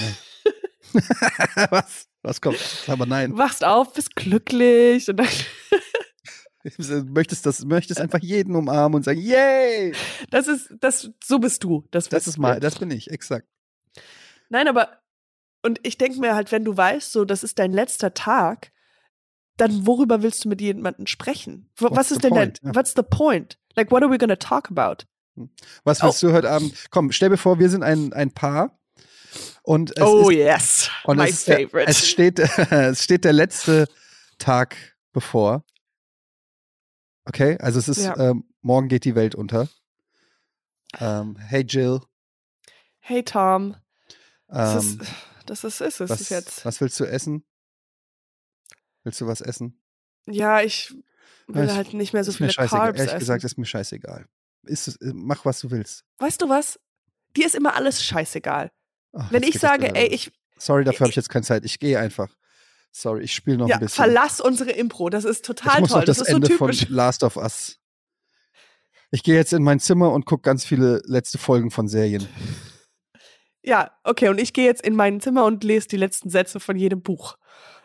was? Was kommt? Aber Du nein. wachst auf, bist glücklich und dann, Du möchtest, das, möchtest einfach jeden umarmen und sagen, yay! das ist, das, so bist du. Das, Das bist ist du. mal, das bin ich, exakt. Nein, aber, und ich denke mir halt, wenn du weißt, so, das ist dein letzter Tag, dann worüber willst du mit jemandem sprechen? W- What's Was the ist denn dein, point? Ja. what's the point? Like, what are we gonna talk about? Was willst du heute Abend? Komm, stell dir vor, wir sind ein, ein Paar. Und es Oh ist, yes, und my es, ist der, favorite. es, steht, es steht der letzte Tag bevor. Okay, also es ist, Ja. ähm, morgen geht die Welt unter. Ähm, hey Jill, Hey Tom, das ähm, ist, das ist, ist es was, jetzt. was willst du essen? Willst du was essen? Ja, ich will Ich- halt nicht mehr so ist mir viele scheißegal. Carbs Ehrlich essen. gesagt, ist mir scheißegal. Ist es, äh, mach, was du willst. Weißt du was? Dir ist immer alles scheißegal. Ach, Wenn jetzt ich geht das sage, wieder ey, los. ich, Sorry, dafür habe ich jetzt keine Zeit. Ich gehe einfach. Sorry, ich spiele noch ja, ein bisschen. verlass unsere Impro, das ist Ich total muss toll. noch das, Das ist so Ende typisch. von Last of Us. Ich gehe jetzt in mein Zimmer und gucke ganz viele letzte Folgen von Serien. Ja, okay, und ich gehe jetzt in mein Zimmer und lese die letzten Sätze von jedem Buch.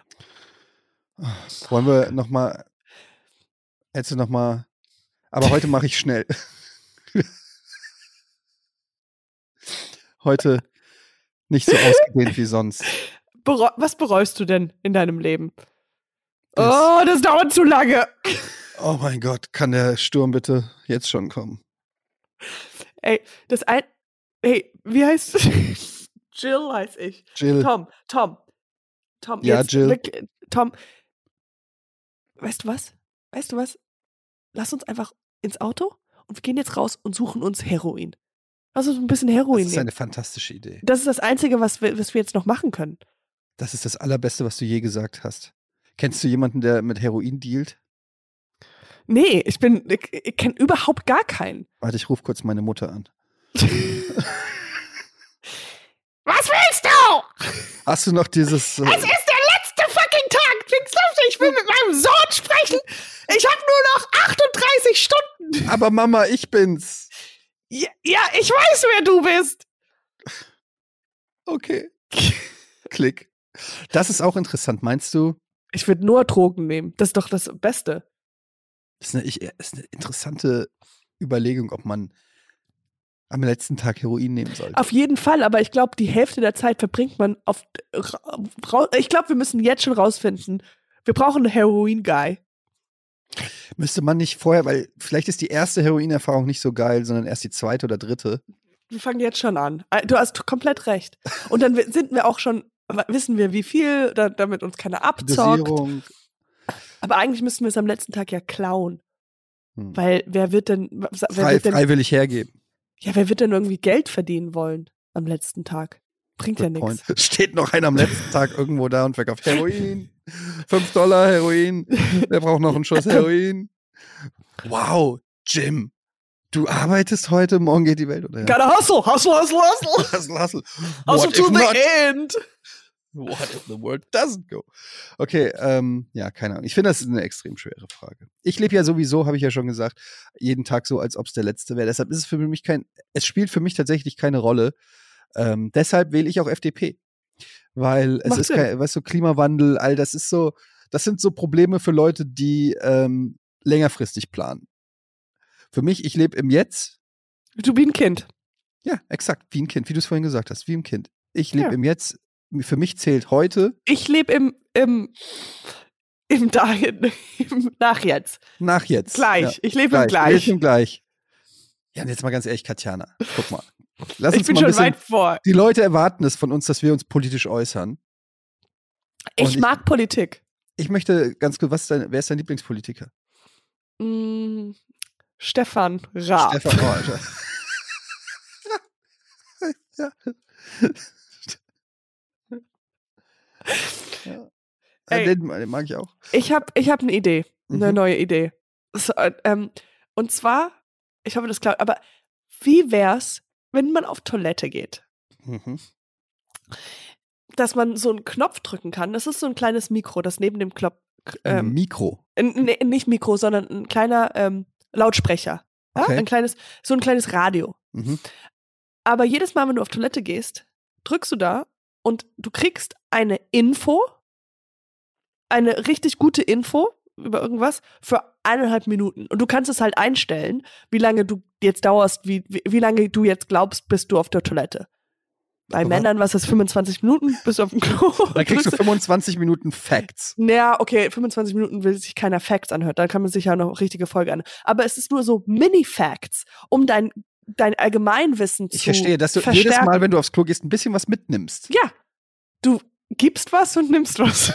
Wollen wir noch mal, hättest du noch mal, aber heute mache ich schnell. Heute nicht so ausgedehnt wie sonst. Bereu Was bereust du denn in deinem Leben? Das- Oh, das dauert zu lange. Oh mein Gott, kann der Sturm bitte jetzt schon kommen? Ey, das ein. Hey, wie heißt Jill heiß ich. Jill, Tom, Tom. Tom, Ja, jetzt Jill. wirklich- Tom, weißt du was? Weißt du was? Lass uns einfach ins Auto und wir gehen jetzt raus und suchen uns Heroin. Lass uns ein bisschen das Heroin ist nehmen. eine fantastische Idee. Das ist das Einzige, was wir, was wir jetzt noch machen können. Das ist das Allerbeste, was du je gesagt hast. Kennst du jemanden, der mit Heroin dealt? Nee, ich bin, ich, ich kenne überhaupt gar keinen. Warte, ich rufe kurz meine Mutter an. Was willst du? Hast du noch dieses. Äh, Es ist der letzte fucking Tag. Fix auf, ich will mit meinem Sohn sprechen. Ich habe nur noch achtunddreißig Stunden. aber Mama, ich bin's. Ja, ja, ich weiß, wer du bist. Okay. Klick. Das ist auch interessant. Meinst du? Ich würde nur Drogen nehmen. Das ist doch das Beste. Das ist eine, ich, ist eine interessante Überlegung, ob man. am letzten Tag Heroin nehmen sollte. Auf jeden Fall, aber ich glaube, die Hälfte der Zeit verbringt man auf. Ra- ich glaube, wir müssen jetzt schon rausfinden, wir brauchen einen Heroin-Guy. Müsste man nicht vorher, weil vielleicht ist die erste Heroinerfahrung nicht so geil, sondern erst die zweite oder dritte. Wir fangen jetzt schon an. Du hast komplett recht. Und dann sind wir auch schon, wissen wir, wie viel, da, damit uns keiner abzockt. Dosierung. Aber eigentlich müssten wir es am letzten Tag ja klauen. Hm. Weil wer wird denn, wer Frei, wird denn freiwillig hergeben. ja, wer wird denn irgendwie Geld verdienen wollen am letzten Tag? Bringt ja Good nichts. point. Steht noch einer am letzten Tag irgendwo da und verkauft Heroin. Fünf Dollar Heroin. Wer braucht noch einen Schuss Heroin? Wow, Jim. Du arbeitest heute, morgen geht die Welt unter. Gotta hustle, hustle, hustle, hustle. Hustle, hustle. Hustle What to if the not? end. What if the world doesn't go? Okay, ähm, ja, keine Ahnung. Ich finde, das ist eine extrem schwere Frage. Ich lebe ja sowieso, habe ich ja schon gesagt, jeden Tag so, als ob es der letzte wäre. Deshalb ist es für mich kein, es spielt für mich tatsächlich keine Rolle. Ähm, deshalb wähle ich auch F D P. Weil es Macht ist Sinn. kein, weißt du, Klimawandel, all das ist so, das sind so Probleme für Leute, die ähm, längerfristig planen. Für mich, ich lebe im Jetzt. Du bist ein Kind. Ja, exakt, wie ein Kind, wie du es vorhin gesagt hast, wie ein Kind. Ich lebe Ja. im Jetzt. Für mich zählt heute Ich lebe im, im, im, da, im Nach jetzt. nach jetzt. Gleich. Ja, Ich lebe im gleich. Gleich. Ich lebe im Gleich. Ja, und jetzt mal ganz ehrlich, Katjana, guck mal. Lass Ich uns bin mal ein schon bisschen, weit vor. die Leute erwarten es von uns, dass wir uns politisch äußern. Ich, ich- mag Politik. Ich möchte ganz kurz, was ist dein, wer ist dein Lieblingspolitiker? Mm, Stefan Raab. Stefan oh, Alter. ja. ja. Ey. Den, den mag ich auch. Ich habe ich hab eine Idee, eine Mhm. neue Idee. So, äh, ähm, und zwar, ich hoffe, das klappt, aber wie wär's, wenn man auf Toilette geht? Mhm. Dass man so einen Knopf drücken kann. Das ist so ein kleines Mikro, das neben dem Knopf. Ein Ähm, Mikro. n- nee, nicht Mikro, sondern ein kleiner ähm, Lautsprecher. Ja? Okay. Ein kleines, so ein kleines Radio. Mhm. Aber jedes Mal, wenn du auf Toilette gehst, drückst du da und du kriegst eine Info, eine richtig gute Info über irgendwas für eineinhalb Minuten. Und du kannst es halt einstellen, wie lange du jetzt dauerst, wie, wie, wie lange du jetzt glaubst, bist du auf der Toilette. Bei Aber- Männern, was ist fünfundzwanzig Minuten, bist du auf dem Klo. Dann kriegst du Drückst fünfundzwanzig Minuten Facts. Naja, okay, fünfundzwanzig Minuten will sich keiner Facts anhört, dann kann man sich ja noch richtige Folge an. Aber es ist nur so Mini-Facts, um dein, dein Allgemeinwissen zu Ich verstehe, dass du verstärken. jedes Mal, wenn du aufs Klo gehst, ein bisschen was mitnimmst. Ja, du gibst was und nimmst was.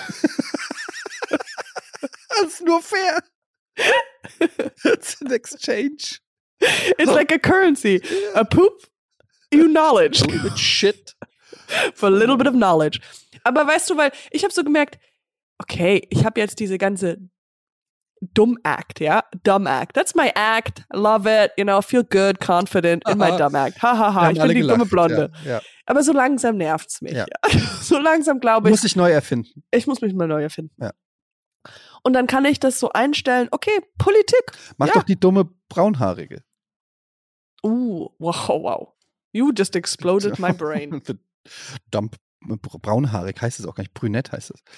Das ist nur fair. It's an exchange. It's like a currency. A poop, you knowledge. A little bit shit. For a little bit of knowledge. Aber weißt du, weil ich habe so gemerkt, okay, ich habe jetzt diese ganze Dumb Act, ja? Dumb Act. That's my act. I love it. You know, feel good, confident in my Aha. dumb act. Ha, ha, Wir ha. haben Ich alle bin die gelacht. dumme Blonde. Ja, ja. Aber so langsam nervt's mich. Ja. Ja. So langsam glaube ich, Muss ich neu erfinden. ich muss mich mal neu erfinden. Ja. Und dann kann ich das so einstellen, okay, Politik. Mach Ja. doch die dumme Braunhaarige. Uh, wow, wow. You just exploded my brain. Dump, braunhaarig heißt es auch gar nicht. Brünett heißt es.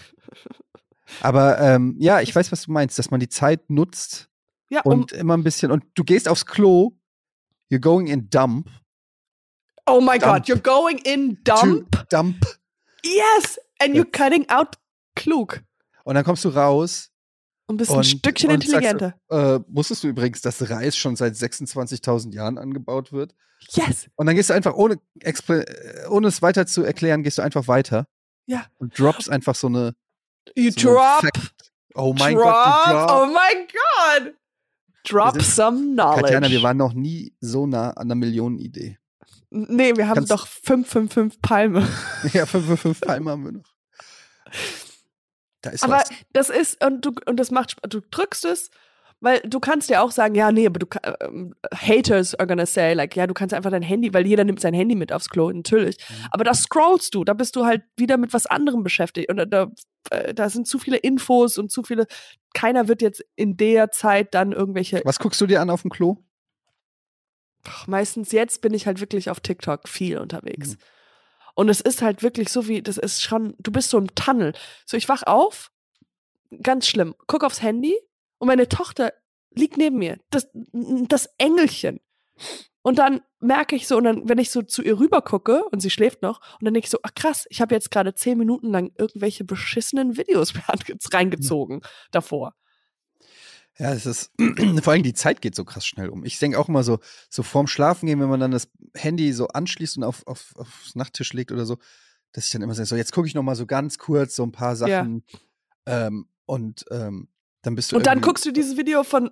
Aber ähm, ja, ich weiß, was du meinst, dass man die Zeit nutzt Ja, um, und immer ein bisschen, und du gehst aufs Klo, you're going in dump. oh my Dump. God, you're going in dump? To dump. Yes, and you're Ja. cutting out klug. Und dann kommst du raus. Und bist Und- ein Stückchen und sagst so, intelligenter. Äh, wusstest du übrigens, dass Reis schon seit sechsundzwanzigtausend Jahren angebaut wird? Yes. Und dann gehst du einfach, ohne, Expl- äh, ohne es weiter zu erklären, gehst du einfach weiter. Ja. Und droppst einfach so eine. You so eine drop, Fact. Oh mein drop, Gott, du oh drop. my God. Drop Wir sind- some knowledge. Katjana, wir waren noch nie so nah an einer Millionenidee. nee, wir haben Kannst- doch fünf fünf fünf Palme. Ja, fünf, fünf, fünf Palme haben wir noch. Da ist Aber was. das ist, und du, und das macht, Sp- du drückst es, weil du kannst ja auch sagen, ja, nee, aber du, ka- ähm, Haters are gonna say, like, ja, du kannst einfach dein Handy, weil jeder nimmt sein Handy mit aufs Klo, natürlich. Mhm. Aber da scrollst du, da bist du halt wieder mit was anderem beschäftigt. Und da, da, äh, da sind zu viele Infos und zu viele, keiner wird jetzt in der Zeit dann irgendwelche, Was guckst du dir an auf dem Klo? Ach, meistens jetzt bin ich halt wirklich auf TikTok viel unterwegs. Mhm. Und es ist halt wirklich so wie, das ist schon, du bist so im Tunnel. So, ich wach auf, ganz schlimm, guck aufs Handy und meine Tochter liegt neben mir. Das, das Engelchen. Und dann merke ich so, und dann, wenn ich so zu ihr rüber gucke und sie schläft noch, und dann denke ich so, ach krass, ich habe jetzt gerade zehn Minuten lang irgendwelche beschissenen Videos reingezogen ja. davor. Ja, es ist, vor allem die Zeit geht so krass schnell um. Ich denke auch immer so, so vorm Schlafengehen, wenn man dann das Handy so anschließt und auf, auf, aufs Nachttisch legt oder so, dass ich dann immer sage, so jetzt gucke ich noch mal so ganz kurz so ein paar Sachen ja. ähm, und ähm, dann bist du Und dann guckst du dieses Video von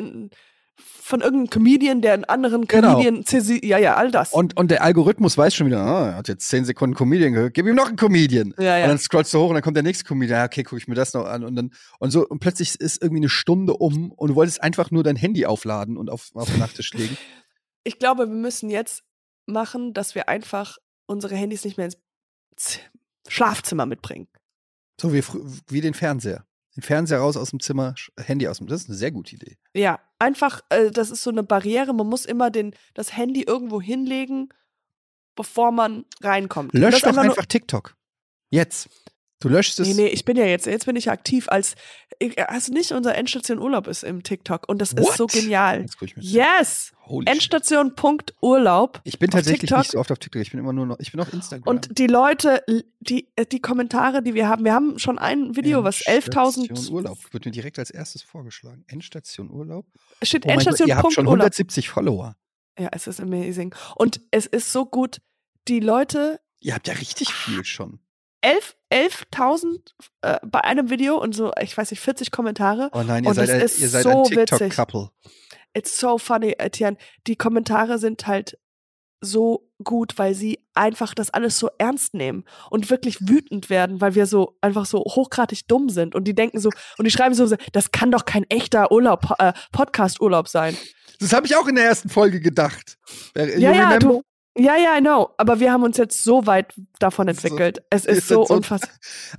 von irgendeinem Comedian, der einen anderen Comedian, genau. ja, ja, all das. Und, und der Algorithmus weiß schon wieder, ah, er hat jetzt zehn Sekunden Comedian gehört, gib ihm noch einen Comedian. Ja, ja. Und dann scrollst du hoch und dann kommt der nächste Comedian, ja, okay, gucke ich mir das noch an. Und dann, und so, und plötzlich ist irgendwie eine Stunde um und du wolltest einfach nur dein Handy aufladen und auf, auf den Nachttisch legen. Ich glaube, wir müssen jetzt machen, dass wir einfach unsere Handys nicht mehr ins Z- Schlafzimmer mitbringen. So wie, wie den Fernseher. Den Fernseher raus aus dem Zimmer, Handy aus dem. Das ist eine sehr gute Idee. Ja, einfach, äh, das ist so eine Barriere. Man muss immer den, das Handy irgendwo hinlegen, bevor man reinkommt. Lösch doch einfach TikTok. Jetzt. Du löschst es. Nee, nee, ich bin ja jetzt, jetzt bin ich ja aktiv als, also nicht unser Endstation Urlaub ist im TikTok und das What? ist so genial. Jetzt guck ich mir Yes! Endstation Punkt Urlaub. Ich bin tatsächlich nicht so oft auf TikTok, ich bin immer nur noch, ich bin auf Instagram. Und die Leute, die, die Kommentare, die wir haben, wir haben schon ein Video, was elftausend Endstation Urlaub, wird mir direkt als erstes vorgeschlagen. Endstation Urlaub? Steht oh Endstation Gott, ihr habt schon hundertsiebzig Follower. Ja, es ist amazing. Und es ist so gut, die Leute. Ihr habt ja richtig viel schon. elftausend äh, bei einem Video und so, ich weiß nicht, vierzig Kommentare. Oh nein, ihr und seid, ein, ihr seid so ein TikTok-Couple. It's so funny, Etienne. Die Kommentare sind halt so gut, weil sie einfach das alles so ernst nehmen und wirklich wütend werden, weil wir so einfach so hochgradig dumm sind und die denken so, und die schreiben so, das kann doch kein echter Urlaub, äh, Podcast-Urlaub sein. Das habe ich auch in der ersten Folge gedacht. Ja, ja, du, ja, ja, I know. Aber wir haben uns jetzt so weit davon entwickelt. So, es ist so, so unfassbar.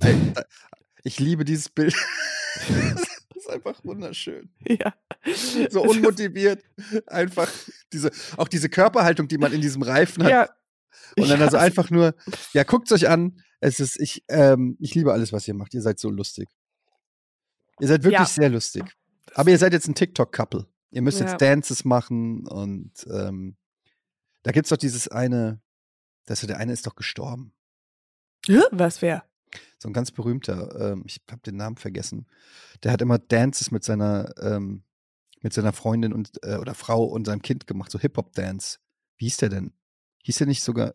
Ich liebe dieses Bild. Das ist einfach wunderschön. Ja. So unmotiviert. Einfach diese, auch diese Körperhaltung, die man in diesem Reifen hat. Ja. Und dann also einfach nur, ja, guckt's euch an. Es ist, ich, ähm, ich liebe alles, was ihr macht. Ihr seid so lustig. Ihr seid wirklich ja. sehr lustig. Aber ihr seid jetzt ein TikTok-Couple. Ihr müsst ja. jetzt Dances machen und ähm, da gibt's doch dieses eine, das der eine ist doch gestorben. Ja? Was wer? So ein ganz berühmter, ähm, ich habe den Namen vergessen. Der hat immer Dances mit seiner ähm, mit seiner Freundin und äh, oder Frau und seinem Kind gemacht, so Hip-Hop-Dance. Wie hieß der denn? Hieß der nicht sogar?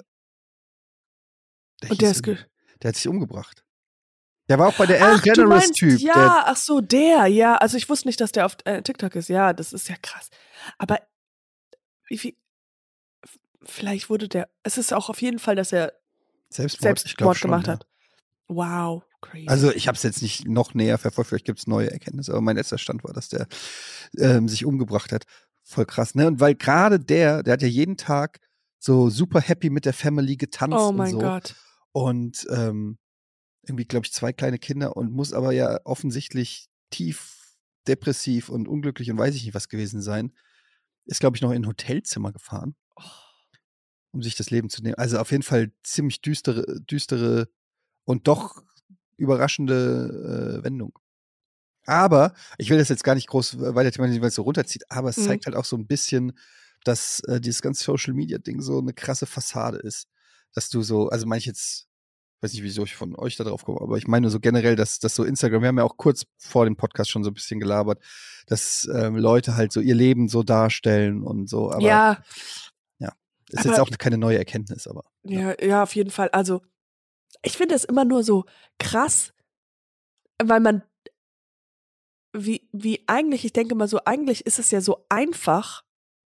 Der und der ist ge- Der hat sich umgebracht. Der war auch bei der Ellen DeGeneres-Typ. Ja, der, ach so, der, ja. Also ich wusste nicht, dass der auf äh, TikTok ist. Ja, das ist ja krass. Aber wie viel? Vielleicht wurde der. Es ist auch auf jeden Fall, dass er Selbstmord, Selbstmord schon, gemacht ja. hat. Wow, crazy. Also ich habe es jetzt nicht noch näher verfolgt, vielleicht gibt es neue Erkenntnisse, aber mein letzter Stand war, dass der ähm, sich umgebracht hat. Voll krass, ne? Und weil gerade der, der hat ja jeden Tag so super happy mit der Family getanzt oh und mein so. Gott. Und ähm, irgendwie, glaube ich, zwei kleine Kinder und muss aber ja offensichtlich tief depressiv und unglücklich und weiß ich nicht was gewesen sein. Ist, glaube ich, noch in ein Hotelzimmer gefahren, um sich das Leben zu nehmen. Also auf jeden Fall ziemlich düstere, düstere und doch überraschende äh, Wendung. Aber, ich will das jetzt gar nicht groß weiter thematisieren, weil es so runterzieht, aber es mhm. zeigt halt auch so ein bisschen, dass äh, dieses ganze Social-Media-Ding so eine krasse Fassade ist. Dass du so, also meine ich jetzt, weiß nicht, wieso ich von euch da drauf komme, aber ich meine so generell, dass, dass so Instagram, wir haben ja auch kurz vor dem Podcast schon so ein bisschen gelabert, dass ähm, Leute halt so ihr Leben so darstellen und so, aber ja, ja ist aber, jetzt auch keine neue Erkenntnis, aber ja, ja, ja auf jeden Fall, also ich finde es immer nur so krass, weil man wie, wie eigentlich, ich denke mal so, eigentlich ist es ja so einfach,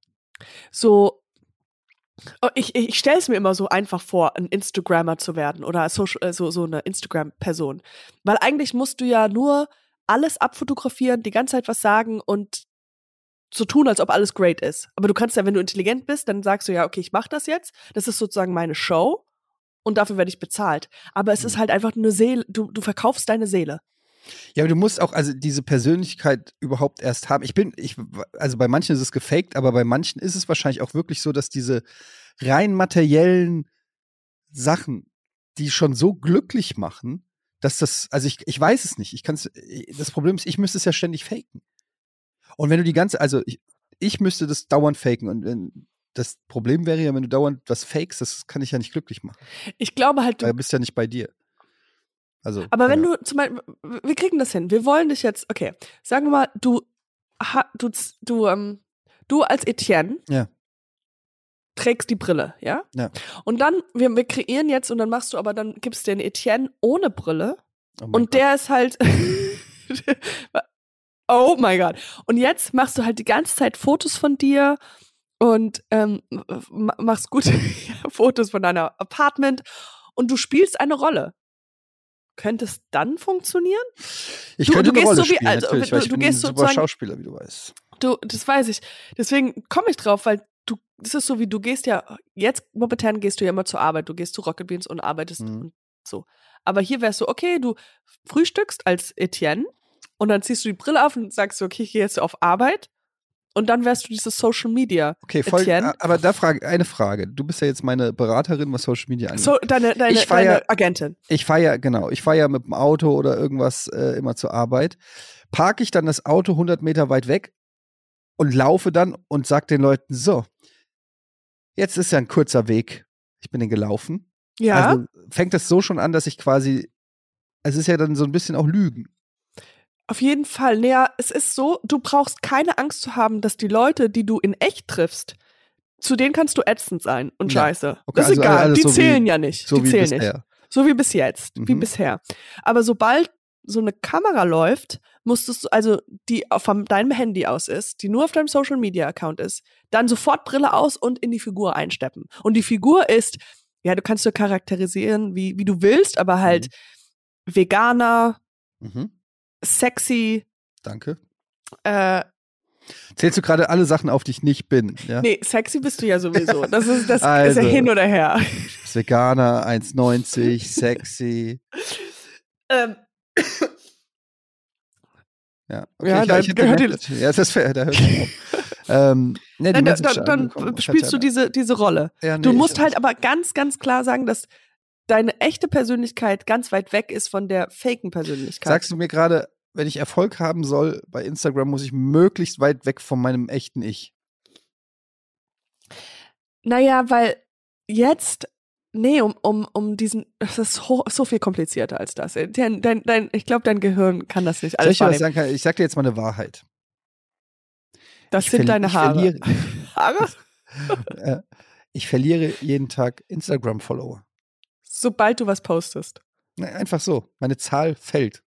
so Ich, ich stelle es mir immer so einfach vor, ein Instagrammer zu werden oder Social, so, so eine Instagram-Person. Weil eigentlich musst du ja nur alles abfotografieren, die ganze Zeit was sagen und so tun, als ob alles great ist. Aber du kannst ja, wenn du intelligent bist, dann sagst du ja, okay, ich mache das jetzt. Das ist sozusagen meine Show und dafür werde ich bezahlt. Aber es mhm. ist halt einfach eine Seele, du, du verkaufst deine Seele. Ja, aber du musst auch also diese Persönlichkeit überhaupt erst haben. Ich bin, ich, also bei manchen ist es gefaked, aber bei manchen ist es wahrscheinlich auch wirklich so, dass diese rein materiellen Sachen, die schon so glücklich machen, dass das, also ich, ich weiß es nicht. Ich kann's, das Problem ist, ich müsste es ja ständig faken. Und wenn du die ganze, also ich, ich müsste das dauernd faken und wenn, das Problem wäre ja, wenn du dauernd was fakest, das kann ich ja nicht glücklich machen. Ich glaube halt, Weil du, du bist ja nicht bei dir. Also, aber wenn ja. du zum Beispiel, wir kriegen das hin. Wir wollen dich jetzt, okay, sagen wir mal, du, ha, du, du, ähm, du als Etienne Ja. trägst die Brille, ja? Ja. Und dann, wir, wir kreieren jetzt und dann machst du aber, dann gibst du den Etienne ohne Brille Oh mein und Gott. der ist halt, oh mein Gott. Und jetzt machst du halt die ganze Zeit Fotos von dir und ähm, machst gute Fotos von deiner Apartment und du spielst eine Rolle. Könnte es dann funktionieren? Ich du- könnte du eine gehst Rolle so wie- spielen, also, natürlich, du- weil ich du bin ein gehst super sozusagen- Schauspieler, wie du weißt. Du, das weiß ich. Deswegen komme ich drauf, weil du, das ist so wie, du gehst ja, jetzt momentan gehst du ja immer zur Arbeit, du gehst zu Rocket Beans und arbeitest Mhm. und so. Aber hier wär's so, okay, du frühstückst als Etienne und dann ziehst du die Brille auf und sagst so, okay, ich gehe jetzt auf Arbeit und dann wärst du dieses Social Media Okay, voll, Etienne. aber da frage eine Frage. Du bist ja jetzt meine Beraterin, was Social Media angeht. So, deine, deine, Ich feier- deine Agentin. Ich fahre ja, genau, ich fahre ja mit dem Auto oder irgendwas äh, immer zur Arbeit. Parke ich dann das Auto hundert Meter weit weg und laufe dann und sag den Leuten, so, jetzt ist ja ein kurzer Weg. Ich bin den gelaufen. Ja. Also fängt das so schon an, dass ich quasi, es ist ja dann so ein bisschen auch Lügen. Auf jeden Fall. Naja, es ist so, du brauchst keine Angst zu haben, dass die Leute, die du in echt triffst, zu denen kannst du ätzend sein und Ja. scheiße. Okay, das ist also egal. alles Die so wie- zählen ja nicht. So die wie zählen nicht. bisher. So wie bis jetzt. Wie Mhm. bisher. Aber sobald so eine Kamera läuft, musstest du, also die auf von deinem Handy aus ist, die nur auf deinem Social Media Account ist, dann sofort Brille aus und in die Figur einsteppen. Und die Figur ist, ja, du kannst du charakterisieren, wie, wie du willst, aber halt Veganer, Mhm. sexy, Danke. äh, Zählst du gerade alle Sachen auf, die ich nicht bin? Ja? nee, sexy bist du ja sowieso. Das ist, das Also. ist ja hin oder her. Bist Veganer, eins neunzig, sexy. Ähm, Ja, Ja, ich, da ich hätte gehört gemerkt, ja, das ist fair, da hört ich auf. ähm, ne, die Nein, da, Message dann dann angekommen, spielst du Tatjana. diese, diese Rolle. Ja, nee, Du ich musst hab halt das- aber ganz, ganz klar sagen, dass deine echte Persönlichkeit ganz weit weg ist von der faken Persönlichkeit. Sagst du mir gerade, wenn ich Erfolg haben soll bei Instagram, muss ich möglichst weit weg von meinem echten Ich. Naja, weil jetzt, nee, um, um, um diesen, das ist ho- so viel komplizierter als das. Dein, dein, dein, ich glaube, dein Gehirn kann das nicht Soll alles ich dir was wahrnehmen. sagen? Ich sag dir jetzt mal eine Wahrheit. Das Ich sind verli- deine ich Haare. verliere- Haare? Äh, ich verliere jeden Tag Instagram-Follower. Sobald du was postest. Ne, einfach so. Meine Zahl fällt.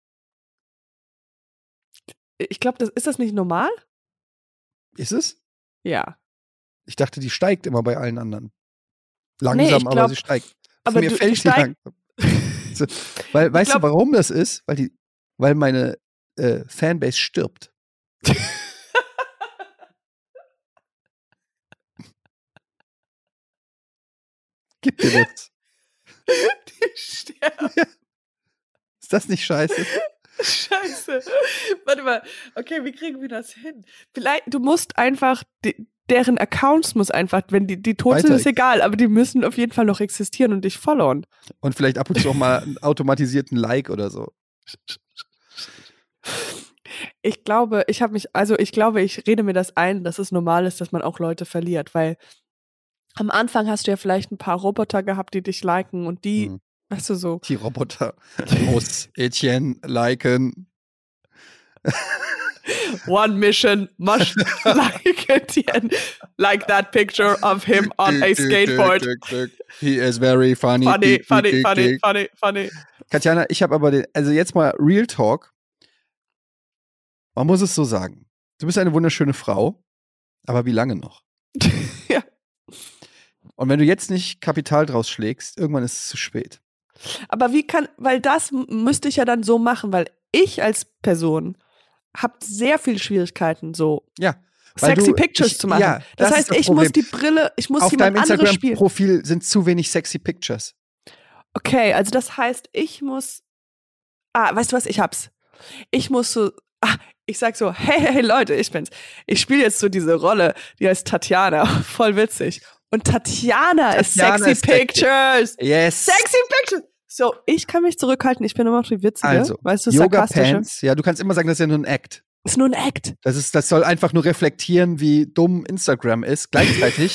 Ich glaube, das, ist das nicht normal? Ist es? Ja. Ich dachte, die steigt immer bei allen anderen. Nee, Langsam, ich aber glaub- sie steigt. aber Mir du- fällt die sie steigt- langsam. So, weil, weißt glaub- du, warum das ist? Weil, die, weil meine äh, Fanbase stirbt. Gib dir das. Die sterben. Ist das nicht scheiße? Scheiße. Warte mal. Okay, wie kriegen wir das hin? Vielleicht, du musst einfach, die, deren Accounts muss einfach, wenn die, die tot sind, Weiter- ist egal, aber die müssen auf jeden Fall noch existieren und dich followen. Und vielleicht ab und zu auch mal einen automatisierten Like oder so. Ich glaube, ich habe mich, also ich glaube, ich rede mir das ein, dass es normal ist, dass man auch Leute verliert, weil am Anfang hast du ja vielleicht ein paar Roboter gehabt, die dich liken und die, Mhm. weißt du so. Die Roboter aus Etienne liken. One mission must like Etienne, like that picture of him on a skateboard. He is very funny. Funny, Dick, funny, dick, funny, dick. funny, funny. Tatjana, ich habe aber den, also jetzt mal Real Talk. Man muss es so sagen. Du bist eine wunderschöne Frau, aber wie lange noch? Ja. Und wenn du jetzt nicht Kapital draus schlägst, irgendwann ist es zu spät. Aber wie kann, weil das m- müsste ich ja dann so machen, weil ich als Person habe sehr viele Schwierigkeiten, so Ja. weil sexy du- Pictures ich, zu machen. Ja, das, das ist heißt, das ich Problem. muss die Brille, ich muss Auf deinem jemand anderes spielen. Instagram-Profil sind zu wenig sexy Pictures. Okay, also das heißt, ich muss. Ah, weißt du was? Ich hab's. Ich muss so. Ah, ich sag so, hey, hey, Leute, ich bin's. Ich spiele jetzt so diese Rolle, die heißt Tatjana. Voll witzig. Und Tatjana, ist Tatjana sexy ist sexy. Pictures. Yes. Sexy Pictures. So, ich kann mich zurückhalten. Ich bin immer noch die Witzige. Also, weißt du, Yoga sarkastische. Pants. Ja, du kannst immer sagen, das ist ja nur ein Act. Ist nur ein Act. Das, ist, das soll einfach nur reflektieren, wie dumm Instagram ist. Gleichzeitig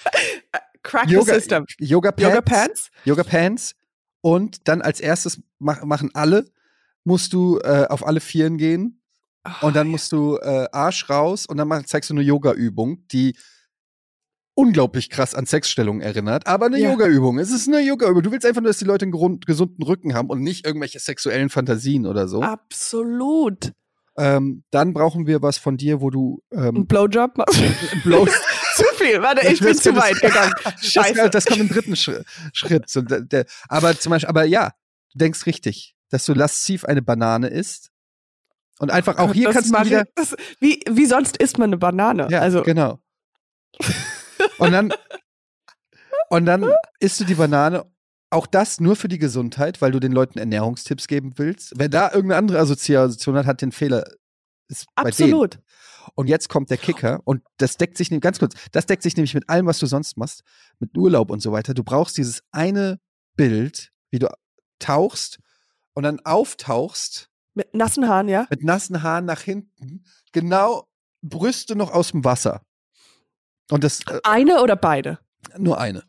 Crack Yoga, the system. Yoga Pants. Yoga Pants? Yoga Pants. Und dann als erstes mach, machen alle, musst du äh, auf alle Vieren gehen. Oh, Und dann musst du äh, Arsch raus und dann mach, zeigst du eine Yoga-Übung, die unglaublich krass an Sexstellungen erinnert, aber eine Ja. Yoga-Übung. Es ist eine Yoga-Übung. Du willst einfach nur, dass die Leute einen grund, gesunden Rücken haben und nicht irgendwelche sexuellen Fantasien oder so. Absolut. Ähm, dann brauchen wir was von dir, wo du Ein ähm, Blowjob machst. bloß. Zu viel, warte, ich bin Das- zu das- weit gegangen. Scheiße. Das, das kommt im dritten Schritt. Schritt. So, der, der, aber zum Beispiel, aber ja, du denkst richtig, dass du lasziv eine Banane isst. Und einfach auch hier Das kannst du mache wieder. ich- das, wie, wie sonst isst man eine Banane? Ja, also, genau. Und dann, und dann isst du die Banane, auch das nur für die Gesundheit, weil du den Leuten Ernährungstipps geben willst. Wer da irgendeine andere Assoziation hat, hat den Fehler. Ist bei denen. absolut. Und jetzt kommt der Kicker und das deckt sich, ganz kurz, das deckt sich nämlich mit allem, was du sonst machst, mit Urlaub und so weiter. Du brauchst dieses eine Bild, wie du tauchst und dann auftauchst Mit nassen Haaren, ja? mit nassen Haaren nach hinten, genau Brüste noch aus dem Wasser. Und das äh, Eine oder beide? nur eine.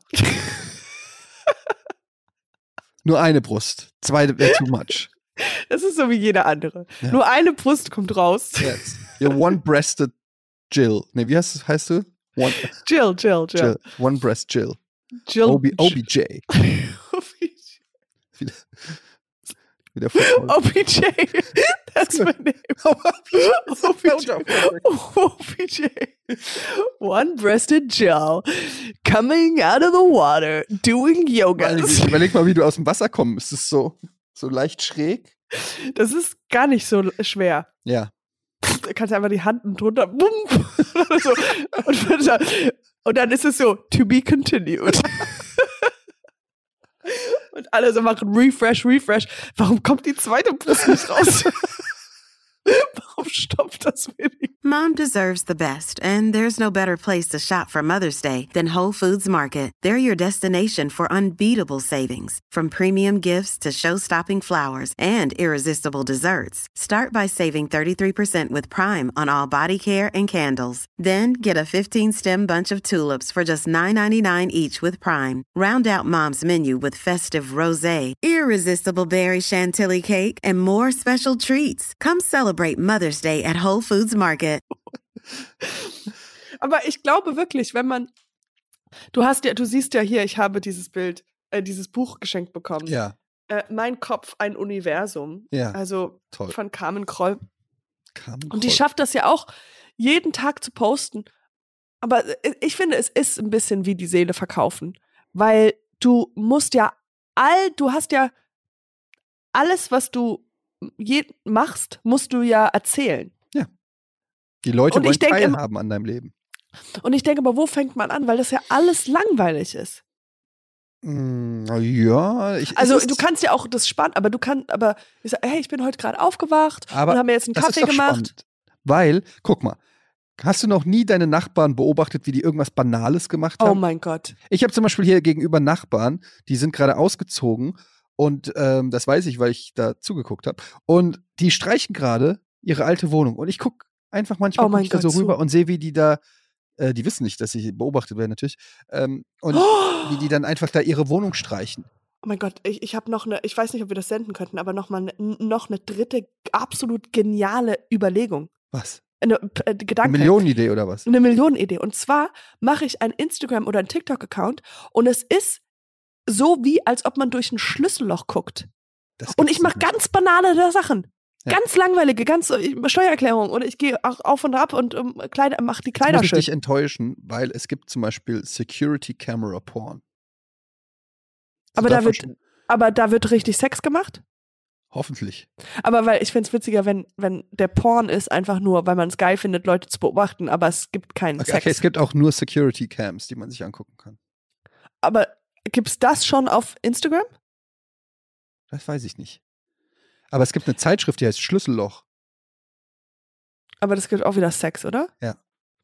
Nur eine Brust. Zwei wäre too much. Das ist so wie jeder andere. Ja. Nur eine Brust kommt raus. Yes. You're one-breasted Jill. Nee, wie heißt, heißt du? One, Jill, Jill, Jill. Jill. One-breast Jill. Jill. O B J. Wieder, wieder Football. O B J. That's my name. O B J. O B J. One-breasted Jill. Coming out of the water. Doing yoga. Überleg mal, wie du aus dem Wasser kommst. Es ist so, so leicht schräg. Das ist gar nicht so schwer. Ja. Du kannst einfach die Hand drunter. Bumm. so. und, dann, und dann ist es so, to be continued. Und alle so machen Refresh, Refresh. Warum kommt die zweite Brust nicht raus? Warum stoppt das wenig? Mom deserves the best, and there's no better place to shop for Mother's Day than Whole Foods Market. They're your destination for unbeatable savings, from premium gifts to show-stopping flowers and irresistible desserts. Start by saving thirty-three percent with Prime on all body care and candles. Then get a fifteen-stem bunch of tulips for just nine ninety-nine each with Prime. Round out Mom's menu with festive rosé, irresistible berry chantilly cake, and more special treats. Come celebrate Mother's Day at Whole Foods Market. Aber ich glaube wirklich, wenn man, du hast ja, du siehst ja hier, ich habe dieses Bild, äh, dieses Buch geschenkt bekommen. Ja. Äh, Mein Kopf, ein Universum. Ja. Also Toll. von Carmen Kroll. Carmen Und die Kroll. schafft das ja auch, jeden Tag zu posten. Aber ich finde, es ist ein bisschen wie die Seele verkaufen. Weil du musst ja all, du hast ja alles, was du je machst, musst du ja erzählen. Die Leute Und ich wollen denk immer- teilhaben an deinem Leben. Und ich denke, aber wo fängt man an? Weil das ja alles langweilig ist. Mm, na ja, ich, Also es ist, du kannst ja auch das spannend, aber du kannst, aber ich sag, hey, ich bin heute gerade aufgewacht Aber und habe mir jetzt einen das ist Kaffee doch gemacht. spannend. Weil, guck mal, hast du noch nie deine Nachbarn beobachtet, wie die irgendwas Banales gemacht Oh haben? mein Gott. Ich habe zum Beispiel hier gegenüber Nachbarn, die sind gerade ausgezogen und ähm, das weiß ich, weil ich da zugeguckt habe. Und die streichen gerade ihre alte Wohnung. Und ich gucke einfach manchmal Oh mein guck ich da Gott, so rüber zu. und sehe, wie die da, äh, die wissen nicht, dass ich beobachtet werde natürlich, ähm, und Oh, wie die dann einfach da ihre Wohnung streichen. oh mein Gott, ich, ich habe noch eine, ich weiß nicht, ob wir das senden könnten, aber noch mal ne, noch eine dritte absolut geniale Überlegung. Was? Eine äh, Eine Gedanke. Millionenidee oder was? Eine Millionenidee. Und zwar mache ich einen Instagram- oder einen TikTok-Account und es ist so wie, als ob man durch ein Schlüsselloch guckt. Das Und gibt's ich mache nicht. ganz banale Sachen. Ja. Ganz langweilige, ganz äh, Steuererklärung. Oder ich gehe auch auf und ab und um, Kleider, mach die Jetzt Kleider muss ich schön. dich enttäuschen, weil es gibt zum Beispiel Security Camera Porn. Aber Also da, davon wird, schon- aber da wird richtig Sex gemacht. Hoffentlich. Aber weil ich finde es witziger, wenn, wenn der Porn ist, einfach nur, weil man es geil findet, Leute zu beobachten, aber es gibt keinen Okay, Sex. okay, es gibt auch nur Security Cams, die man sich angucken kann. Aber gibt's das schon auf Instagram? Das weiß ich nicht. Aber es gibt eine Zeitschrift, die heißt Schlüsselloch. Aber das gibt auch wieder Sex, oder? Ja.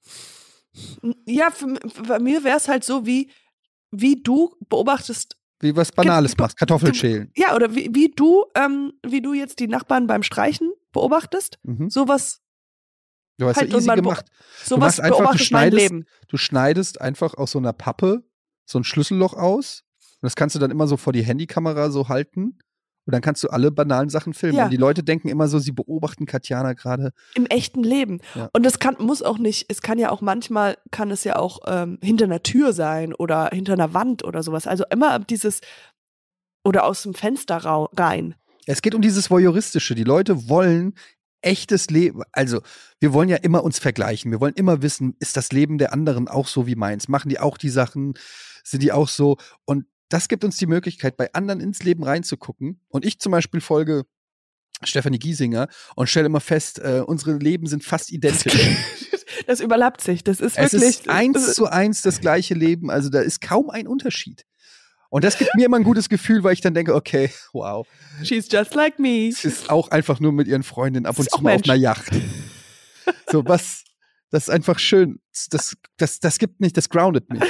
Ja, für, bei mir wäre es halt so, wie, wie du beobachtest. Wie was Banales Gibt- machst, Kartoffeln du- schälen. Ja, oder wie, wie du, ähm, wie du jetzt die Nachbarn beim Streichen beobachtest. Mhm. Sowas Du hast Halt, ja und easy man gemacht. Du Sowas machst einfach, du beobachtet mein schneidest, Leben. du schneidest einfach aus so einer Pappe so ein Schlüsselloch aus und das kannst du dann immer so vor die Handykamera so halten und dann kannst du alle banalen Sachen filmen. Ja. Und die Leute denken immer so, sie beobachten Katjana gerade. Im echten Leben. Ja. Und das kann, muss auch nicht, es kann ja auch manchmal, kann es ja auch ähm, hinter einer Tür sein oder hinter einer Wand oder sowas. Also immer dieses, oder aus dem Fenster rau- rein. Es geht um dieses Voyeuristische. Die Leute wollen echtes Leben, also wir wollen ja immer uns vergleichen. Wir wollen immer wissen, ist das Leben der anderen auch so wie meins? Machen die auch die Sachen? Sind die auch so? Und das gibt uns die Möglichkeit, bei anderen ins Leben reinzugucken. Und ich zum Beispiel folge Stefanie Giesinger und stelle immer fest, äh, unsere Leben sind fast identisch. Das überlappt sich. Das ist Es wirklich. ist eins zu eins das gleiche Leben. Also da ist kaum ein Unterschied. Und das gibt mir immer ein gutes Gefühl, weil ich dann denke, okay, wow. She's just like me. Sie ist auch einfach nur mit ihren Freundinnen ab und Ist zu auch mal auf Mensch. einer Yacht. So, was, das ist einfach schön. Das, das, das gibt mich, das groundet mich.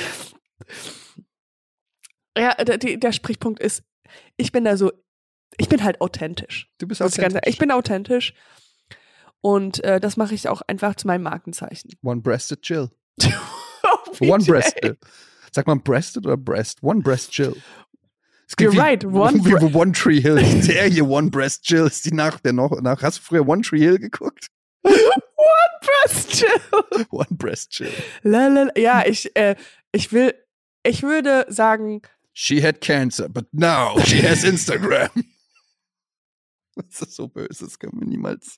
Ja, der, die- der Sprichpunkt ist, ich bin da so, ich bin halt authentisch. Du bist Muss ich ganz authentisch. sagen. Ich bin authentisch. Und äh, das mache ich auch einfach zu meinem Markenzeichen. One-breasted Jill. Wie One-breasted. Jay. Sagt man breasted oder breast? One-breast Jill. Es gibt You're wie, right, one wie bre- One Tree Hill. Der hier One-breast Jill ist die nach der noch. Nach, hast du früher One Tree Hill geguckt? Breast Chill. One-breast Jill. Lalala. Ja, ich, äh, ich will, ich würde sagen, She had cancer, but now she has Instagram. Das ist so böse, das kann man niemals.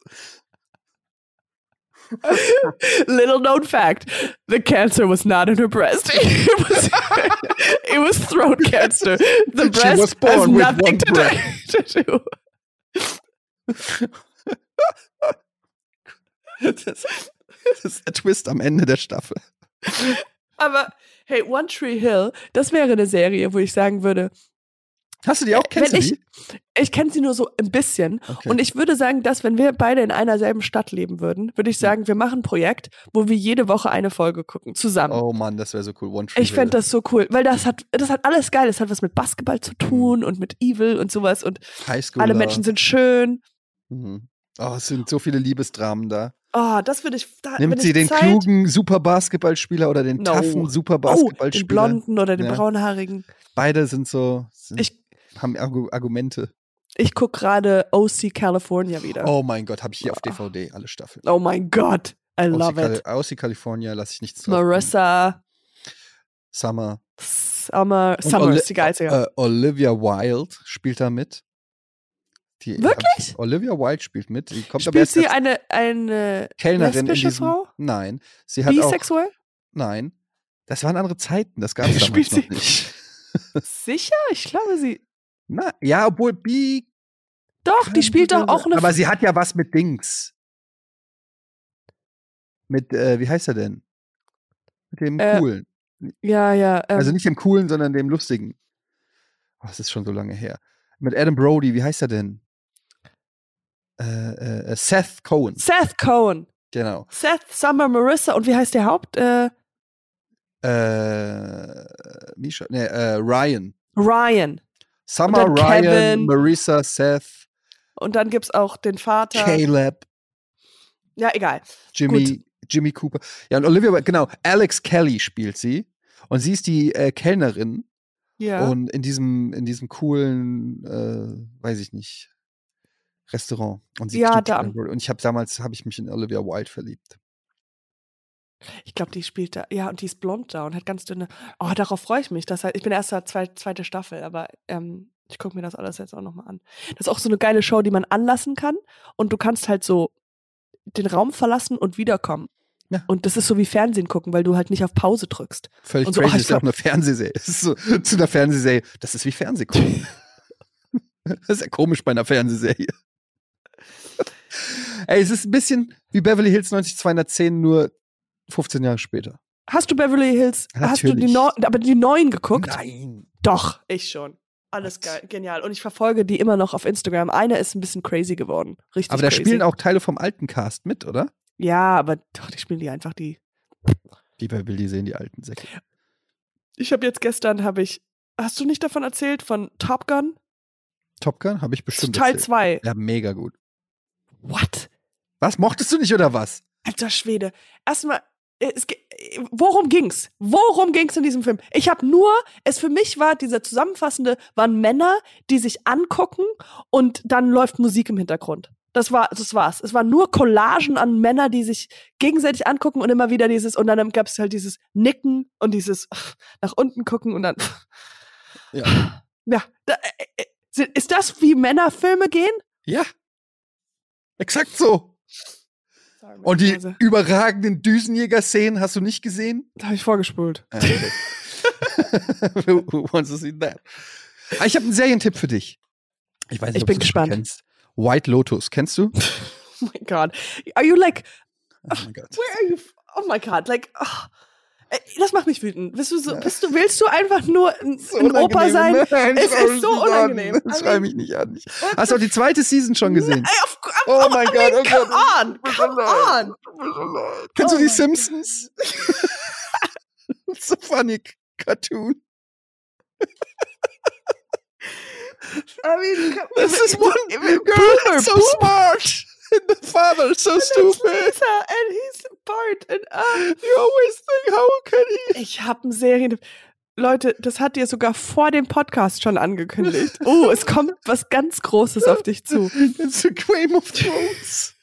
little known fact, the cancer was not in her breast. It was, it was throat cancer. The She breast was born has with nothing one to, breast. do, to do. Das, das ist der Twist am Ende der Staffel. Aber hey, One Tree Hill, das wäre eine Serie, wo ich sagen würde, Hast du die auch? Kennst wenn du ich, die? ich kenne sie nur so ein bisschen. Okay. Und ich würde sagen, dass wenn wir beide in einer selben Stadt leben würden, würde ich sagen, wir machen ein Projekt, wo wir jede Woche eine Folge gucken, zusammen. Oh Mann, das wäre so cool. One Tree Ich Hill. fände das so cool, weil das hat, das hat alles geil. Das hat was mit Basketball zu tun und mit Evil und sowas. Und Highschooler. alle Menschen sind schön. Mhm. Oh, es sind so viele Liebesdramen da. Oh, das würde ich. Da, Nimmt wenn sie ich den Zeit, klugen Super-Basketballspieler oder den No. taffen Oh, Super-Basketballspieler? den blonden oder den Ja. braunhaarigen. Beide sind so, sind, Ich, haben Argu- Argumente. ich gucke gerade O C California wieder. Oh mein Gott, habe ich hier auf D V D, alle Staffeln. Oh mein Gott, I love O C, it. Cali- O C California lasse ich nichts drauf. Marissa, Summer. Summer, Und Summer Oli- ist die geilste. Ja. Äh, Olivia Wilde spielt da mit. Die, Wirklich? hab- Olivia Wilde spielt mit. Die kommt aber Spielt erst sie als eine, eine Kellnerin in lesbische diesem. Frau? Nein, sie hat auch. Bisexuell? Nein, das waren andere Zeiten. Das gab es damals Spielt noch sie- nicht. Sicher? Ich glaube, sie. Na, ja, obwohl Bi. Doch, die spielt doch auch eine. Aber sie hat ja was mit Dings. Mit, äh, wie heißt er denn? Mit dem Äh, Coolen. ja, ja. Ähm, Also nicht dem Coolen, sondern dem Lustigen. Oh, das ist schon so lange her. Mit Adam Brody, wie heißt er denn? Äh, äh, Seth Cohen. Seth Cohen. Genau. Seth, Summer, Marissa. Und wie heißt der Haupt? Äh, Äh, Misha, nee, äh, Ryan. Ryan. Summer, Und dann Ryan, Kevin. Marissa, Seth, Und dann gibt's auch den Vater. Caleb, Ja, egal. Jimmy, Jimmy Cooper. Ja, und Olivia, genau, Alex Kelly spielt sie. Und sie ist die äh, Kellnerin. Ja. Und in diesem, in diesem coolen, äh, weiß ich nicht, Restaurant. Und sie Ja, spielt da- Adam Brody. Und ich habe damals, habe ich mich in Olivia Wilde verliebt. Ich glaube, die spielt da. Ja, und die ist blond da und hat ganz dünne. Oh, darauf freue ich mich. Das heißt, ich bin erst der zwei, zweite Staffel, aber ähm, ich gucke mir das alles jetzt auch nochmal an. Das ist auch so eine geile Show, die man anlassen kann. Und du kannst halt so den Raum verlassen und wiederkommen. Ja. Und das ist so wie Fernsehen gucken, weil du halt nicht auf Pause drückst. Völlig Und so, crazy, oh, das ich ist ja auch glaub- eine Fernsehserie. Das ist so, zu einer Fernsehserie, das ist wie Fernsehgucken. Das ist ja komisch bei einer Fernsehserie. Ey, es ist ein bisschen wie Beverly Hills neunzig-zweihundertzehn, nur fünfzehn Jahre später. Hast du Beverly Hills? Hast du die Natürlich. Neu aber die neuen geguckt? Nein. Doch, ich schon. Alles What? geil, genial. Und ich verfolge die immer noch auf Instagram. Eine ist ein bisschen crazy geworden. Richtig Aber da crazy. spielen auch Teile vom alten Cast mit, oder? Ja, aber doch, die spielen die einfach die. Die wer will die sehen, die alten Säcke. Ich habe jetzt gestern, habe ich, hast du nicht davon erzählt, von Top Gun? Top Gun habe ich bestimmt Teil erzählt. zwei. Ja, mega gut. What? Was, mochtest du nicht oder was? Alter Schwede. Erstmal, es, worum ging's? Worum ging's in diesem Film? Ich habe nur, es für mich war, dieser zusammenfassende, waren Männer, die sich angucken und dann läuft Musik im Hintergrund. Das war, das war's. Es waren nur Collagen an Männer, die sich gegenseitig angucken und immer wieder dieses, und dann gab es halt dieses Nicken und dieses nach unten gucken und dann. Ja. Ja. Da, äh, ist das, wie Männerfilme gehen? Ja. Exakt so. Sorry, und die Hause. überragenden Düsenjäger-Szenen hast du nicht gesehen? Da habe ich vorgespult. Ah, okay. Who wants to see that? Ah, ich habe einen Serientipp für dich. Ich weiß nicht, ich ob bin du gespannt. Kennst. White Lotus, kennst du? Oh my God. Are you like, Oh mein Gott. where are you, oh my God, like, oh, das macht mich wütend. Bist du so, bist du, willst du einfach nur ein, So ein Opa sein? Nein, es schrei ist mich so nicht unangenehm. An. Schrei mich nicht an. Hast du auch die zweite Season schon gesehen? Ey, auf, auf, Oh mein I Gott, mean, oh come Gott. on, come on. Kennst Oh du die mein Simpsons? So funny Cartoon. I mean, come, This is one girl Boomer, so Boomer. smart. And the father so stupid. Lisa, and he's part. And, uh, You always think, how can he? ich habe einen Serien. Leute, das hat ihr sogar vor dem Podcast schon angekündigt. Oh, es kommt was ganz Großes auf dich zu. It's a Game of Thrones.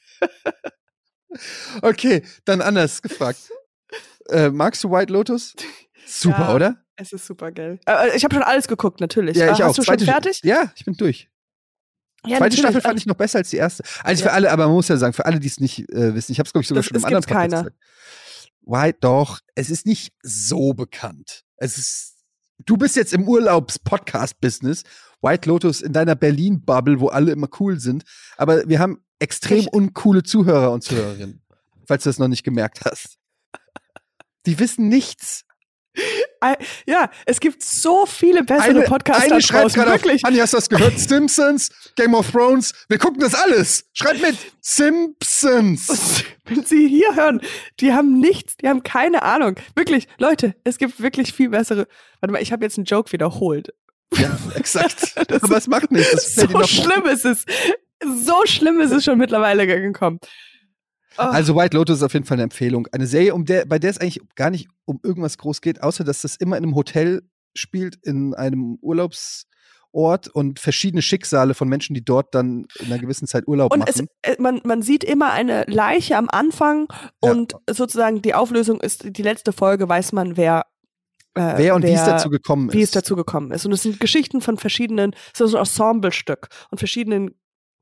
Okay, dann anders gefragt. Äh, magst du White Lotus? Super, Ja. oder? Es ist super geil. Äh, ich habe schon alles geguckt, natürlich. Ja, Äh, ich Hast auch. du schon Zweite- fertig? Ja, ich bin durch. Ja, Zweite natürlich. Staffel fand ich noch besser als die erste. Also Ja. für alle, aber man muss ja sagen, für alle, die es nicht äh, wissen, ich habe es, glaube ich, sogar Das- schon im es anderen gibt's keiner. gesagt. White, doch, es ist nicht so bekannt. Es ist, du bist jetzt im Urlaubs-Podcast-Business, White Lotus in deiner Berlin-Bubble, wo alle immer cool sind, aber wir haben extrem Ich- uncoole Zuhörer und Zuhörerinnen, falls du das noch nicht gemerkt hast. Die wissen nichts. Äh, Ja, es gibt so viele bessere Podcasts da eine schreibt draußen. gerade auf, Wirklich. Anja, hast du das gehört? Simpsons, Game of Thrones, wir gucken das alles. Schreibt mit Simpsons. Wenn Sie hier hören, die haben nichts, die haben keine Ahnung. Wirklich, Leute, es gibt wirklich viel bessere. Warte mal, ich habe jetzt einen Joke wiederholt. Ja, exakt. Das Aber es macht nichts. Das fällt dir So noch- schlimm ist es. So schlimm ist es schon mittlerweile gekommen. Oh. Also White Lotus ist auf jeden Fall eine Empfehlung. Eine Serie, um der, bei der es eigentlich gar nicht um irgendwas groß geht, außer dass das immer in einem Hotel spielt, in einem Urlaubsort und verschiedene Schicksale von Menschen, die dort dann in einer gewissen Zeit Urlaub Und es, machen. äh, man, man sieht immer eine Leiche am Anfang Ja. und sozusagen die Auflösung ist, die letzte Folge weiß man, wer äh, Wer und wie es wer- dazu gekommen ist. wie es dazu gekommen ist. Und es sind Geschichten von verschiedenen, so ein Ensemblestück und verschiedenen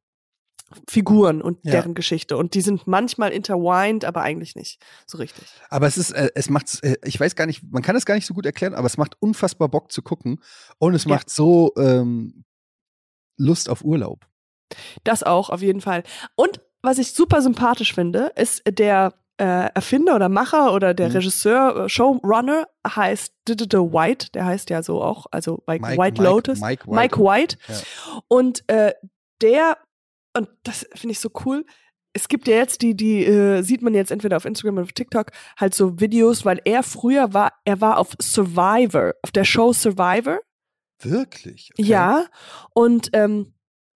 Figuren und Ja. deren Geschichte. Und die sind manchmal intertwined, aber eigentlich nicht so richtig. Aber es ist, äh, es macht, äh, ich weiß gar nicht, man kann es gar nicht so gut erklären, aber es macht unfassbar Bock zu gucken und es Ja. macht so ähm, Lust auf Urlaub. Das auch, auf jeden Fall. Und was ich super sympathisch finde, ist der äh, Erfinder oder Macher oder der Mhm. Regisseur, äh, Showrunner heißt Digital White, der heißt ja so auch, also like Mike- White Mike- Lotus. Mike White. Mike White. Ja. Und äh, der, und das finde ich so cool, es gibt ja jetzt die, die äh, sieht man jetzt entweder auf Instagram oder auf TikTok, halt so Videos, weil er früher war, er war auf Survivor, auf der Show Survivor. Wirklich? Okay. Ja, und ähm,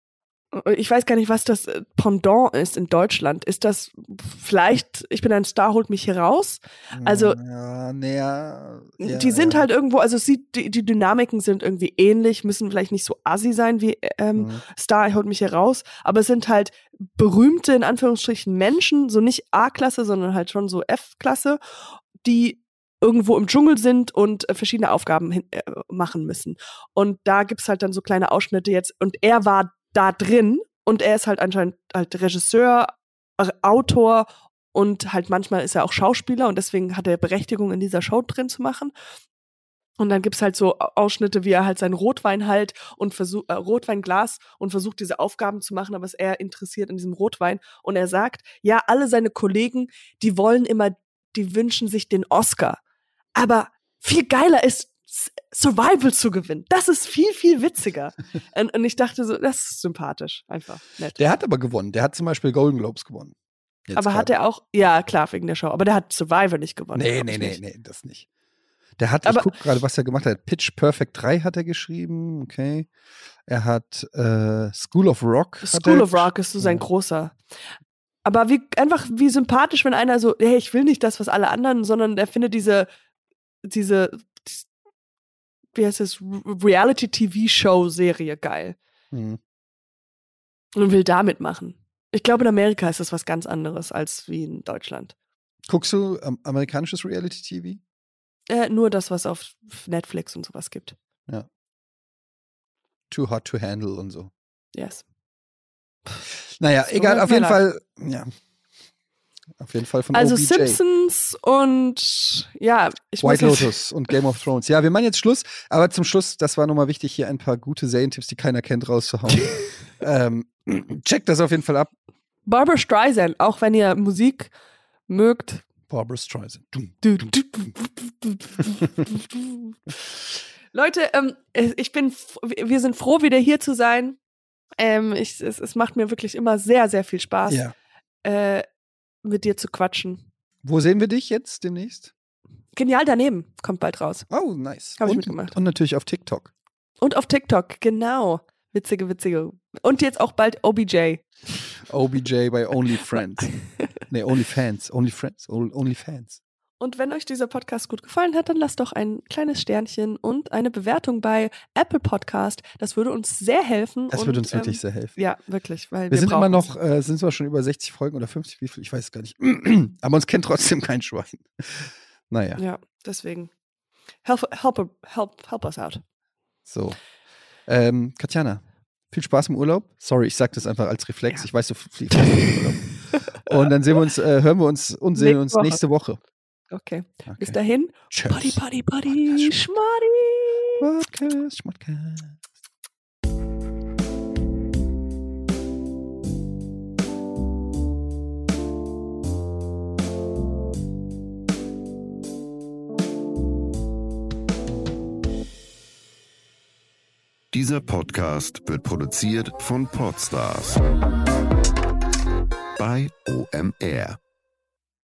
ich weiß gar nicht, was das äh, Pendant ist in Deutschland. Ist das vielleicht, ich bin ein Star, holt mich hier raus? Also, ja, nee, ja, ja, die sind ja. halt irgendwo, also es sieht, die, die Dynamiken sind irgendwie ähnlich, müssen vielleicht nicht so assi sein wie ähm, Mhm. Star, holt mich hier raus, aber es sind halt berühmte, in Anführungsstrichen, Menschen, so nicht A-Klasse, sondern halt schon so F-Klasse, die irgendwo im Dschungel sind und äh, verschiedene Aufgaben hin, äh, machen müssen. Und da gibt's halt dann so kleine Ausschnitte jetzt. Und er war da drin und er ist halt anscheinend halt Regisseur, äh, Autor und halt manchmal ist er auch Schauspieler und deswegen hat er Berechtigung, in dieser Show drin zu machen. Und dann gibt's halt so Ausschnitte, wie er halt sein Rotwein halt und versucht, äh, Rotweinglas und versucht, diese Aufgaben zu machen, aber ist er interessiert in diesem Rotwein. Und er sagt, ja, alle seine Kollegen, die wollen immer, die wünschen sich den Oscar. Aber viel geiler ist, S- Survival zu gewinnen. Das ist viel, viel witziger. und, und ich dachte so, das ist sympathisch. Einfach nett. Der hat aber gewonnen. Der hat zum Beispiel Golden Globes gewonnen. Jetzt aber hat gerade. er auch, ja klar, wegen der Show, aber der hat Survivor nicht gewonnen. Nee, glaub nee, ich nee, nicht. nee, das nicht. Der hat, Aber- ich guck gerade, was er gemacht hat. Pitch Perfect drei hat er geschrieben, okay. Er hat äh, School of Rock. hat School er of Rock ist so sein Ja. großer. Aber wie einfach wie sympathisch, wenn einer so, hey, ich will nicht das, was alle anderen, sondern der findet diese, diese, wie heißt es, Reality-T V-Show-Serie geil. Mhm. Und will da mitmachen. Ich glaube, in Amerika ist das was ganz anderes als wie in Deutschland. Guckst du ähm, amerikanisches Reality-T V? Äh, nur das, was auf Netflix und sowas gibt. Ja. Too Hot to Handle und so. Yes. Naja, So egal, läuft auf jeden mein Fall, ja. Auf jeden Fall von Also O B J. Simpsons und ja, ich White muss jetzt, Lotus und Game of Thrones. Ja, wir machen jetzt Schluss, aber zum Schluss, das war nochmal wichtig, hier ein paar gute Serientipps, die keiner kennt, rauszuhauen. ähm, checkt das auf jeden Fall ab. Barbra Streisand, auch wenn ihr Musik mögt. Barbra Streisand. Dum, Du, dum, du, dum. Leute, ähm, ich bin, f- wir sind froh, wieder hier zu sein. Ähm, ich, es, es macht mir wirklich immer sehr, sehr viel Spaß, Ja. äh, mit dir zu quatschen. Wo sehen wir dich jetzt demnächst? Genial daneben, kommt bald raus. Oh, nice. Hab ich und, mitgemacht. und natürlich auf TikTok. Und auf TikTok, genau. Witzige, witzige. Und jetzt auch bald O B J. O B J bei OnlyFriends. Nee, OnlyFans. OnlyFriends. OnlyFans. Und wenn euch dieser Podcast gut gefallen hat, dann lasst doch ein kleines Sternchen und eine Bewertung bei Apple Podcast. Das würde uns sehr helfen. Das und, würde uns wirklich ähm, sehr helfen. Ja, wirklich. Weil Wir, wir sind immer brauchen's. noch, äh, sind zwar schon über sechzig Folgen oder fünfzig, wie viel, ich weiß es gar nicht. Aber uns kennt trotzdem kein Schwein. Naja, Ja, deswegen. Help, help, help, help us out. so. Ähm, Katjana, viel Spaß im Urlaub. Sorry, ich sag das einfach als Reflex. Ja. Ich weiß, du fliegst im Urlaub. Und dann sehen wir uns, äh, hören wir uns und sehen Nächste uns Woche. nächste Woche. Okay. Okay. Bis dahin. Tschüss. Buddy, buddy, buddy, schmuddy. Podcast, Schmodcast. Dieser Podcast wird produziert von Podstars bei O M R.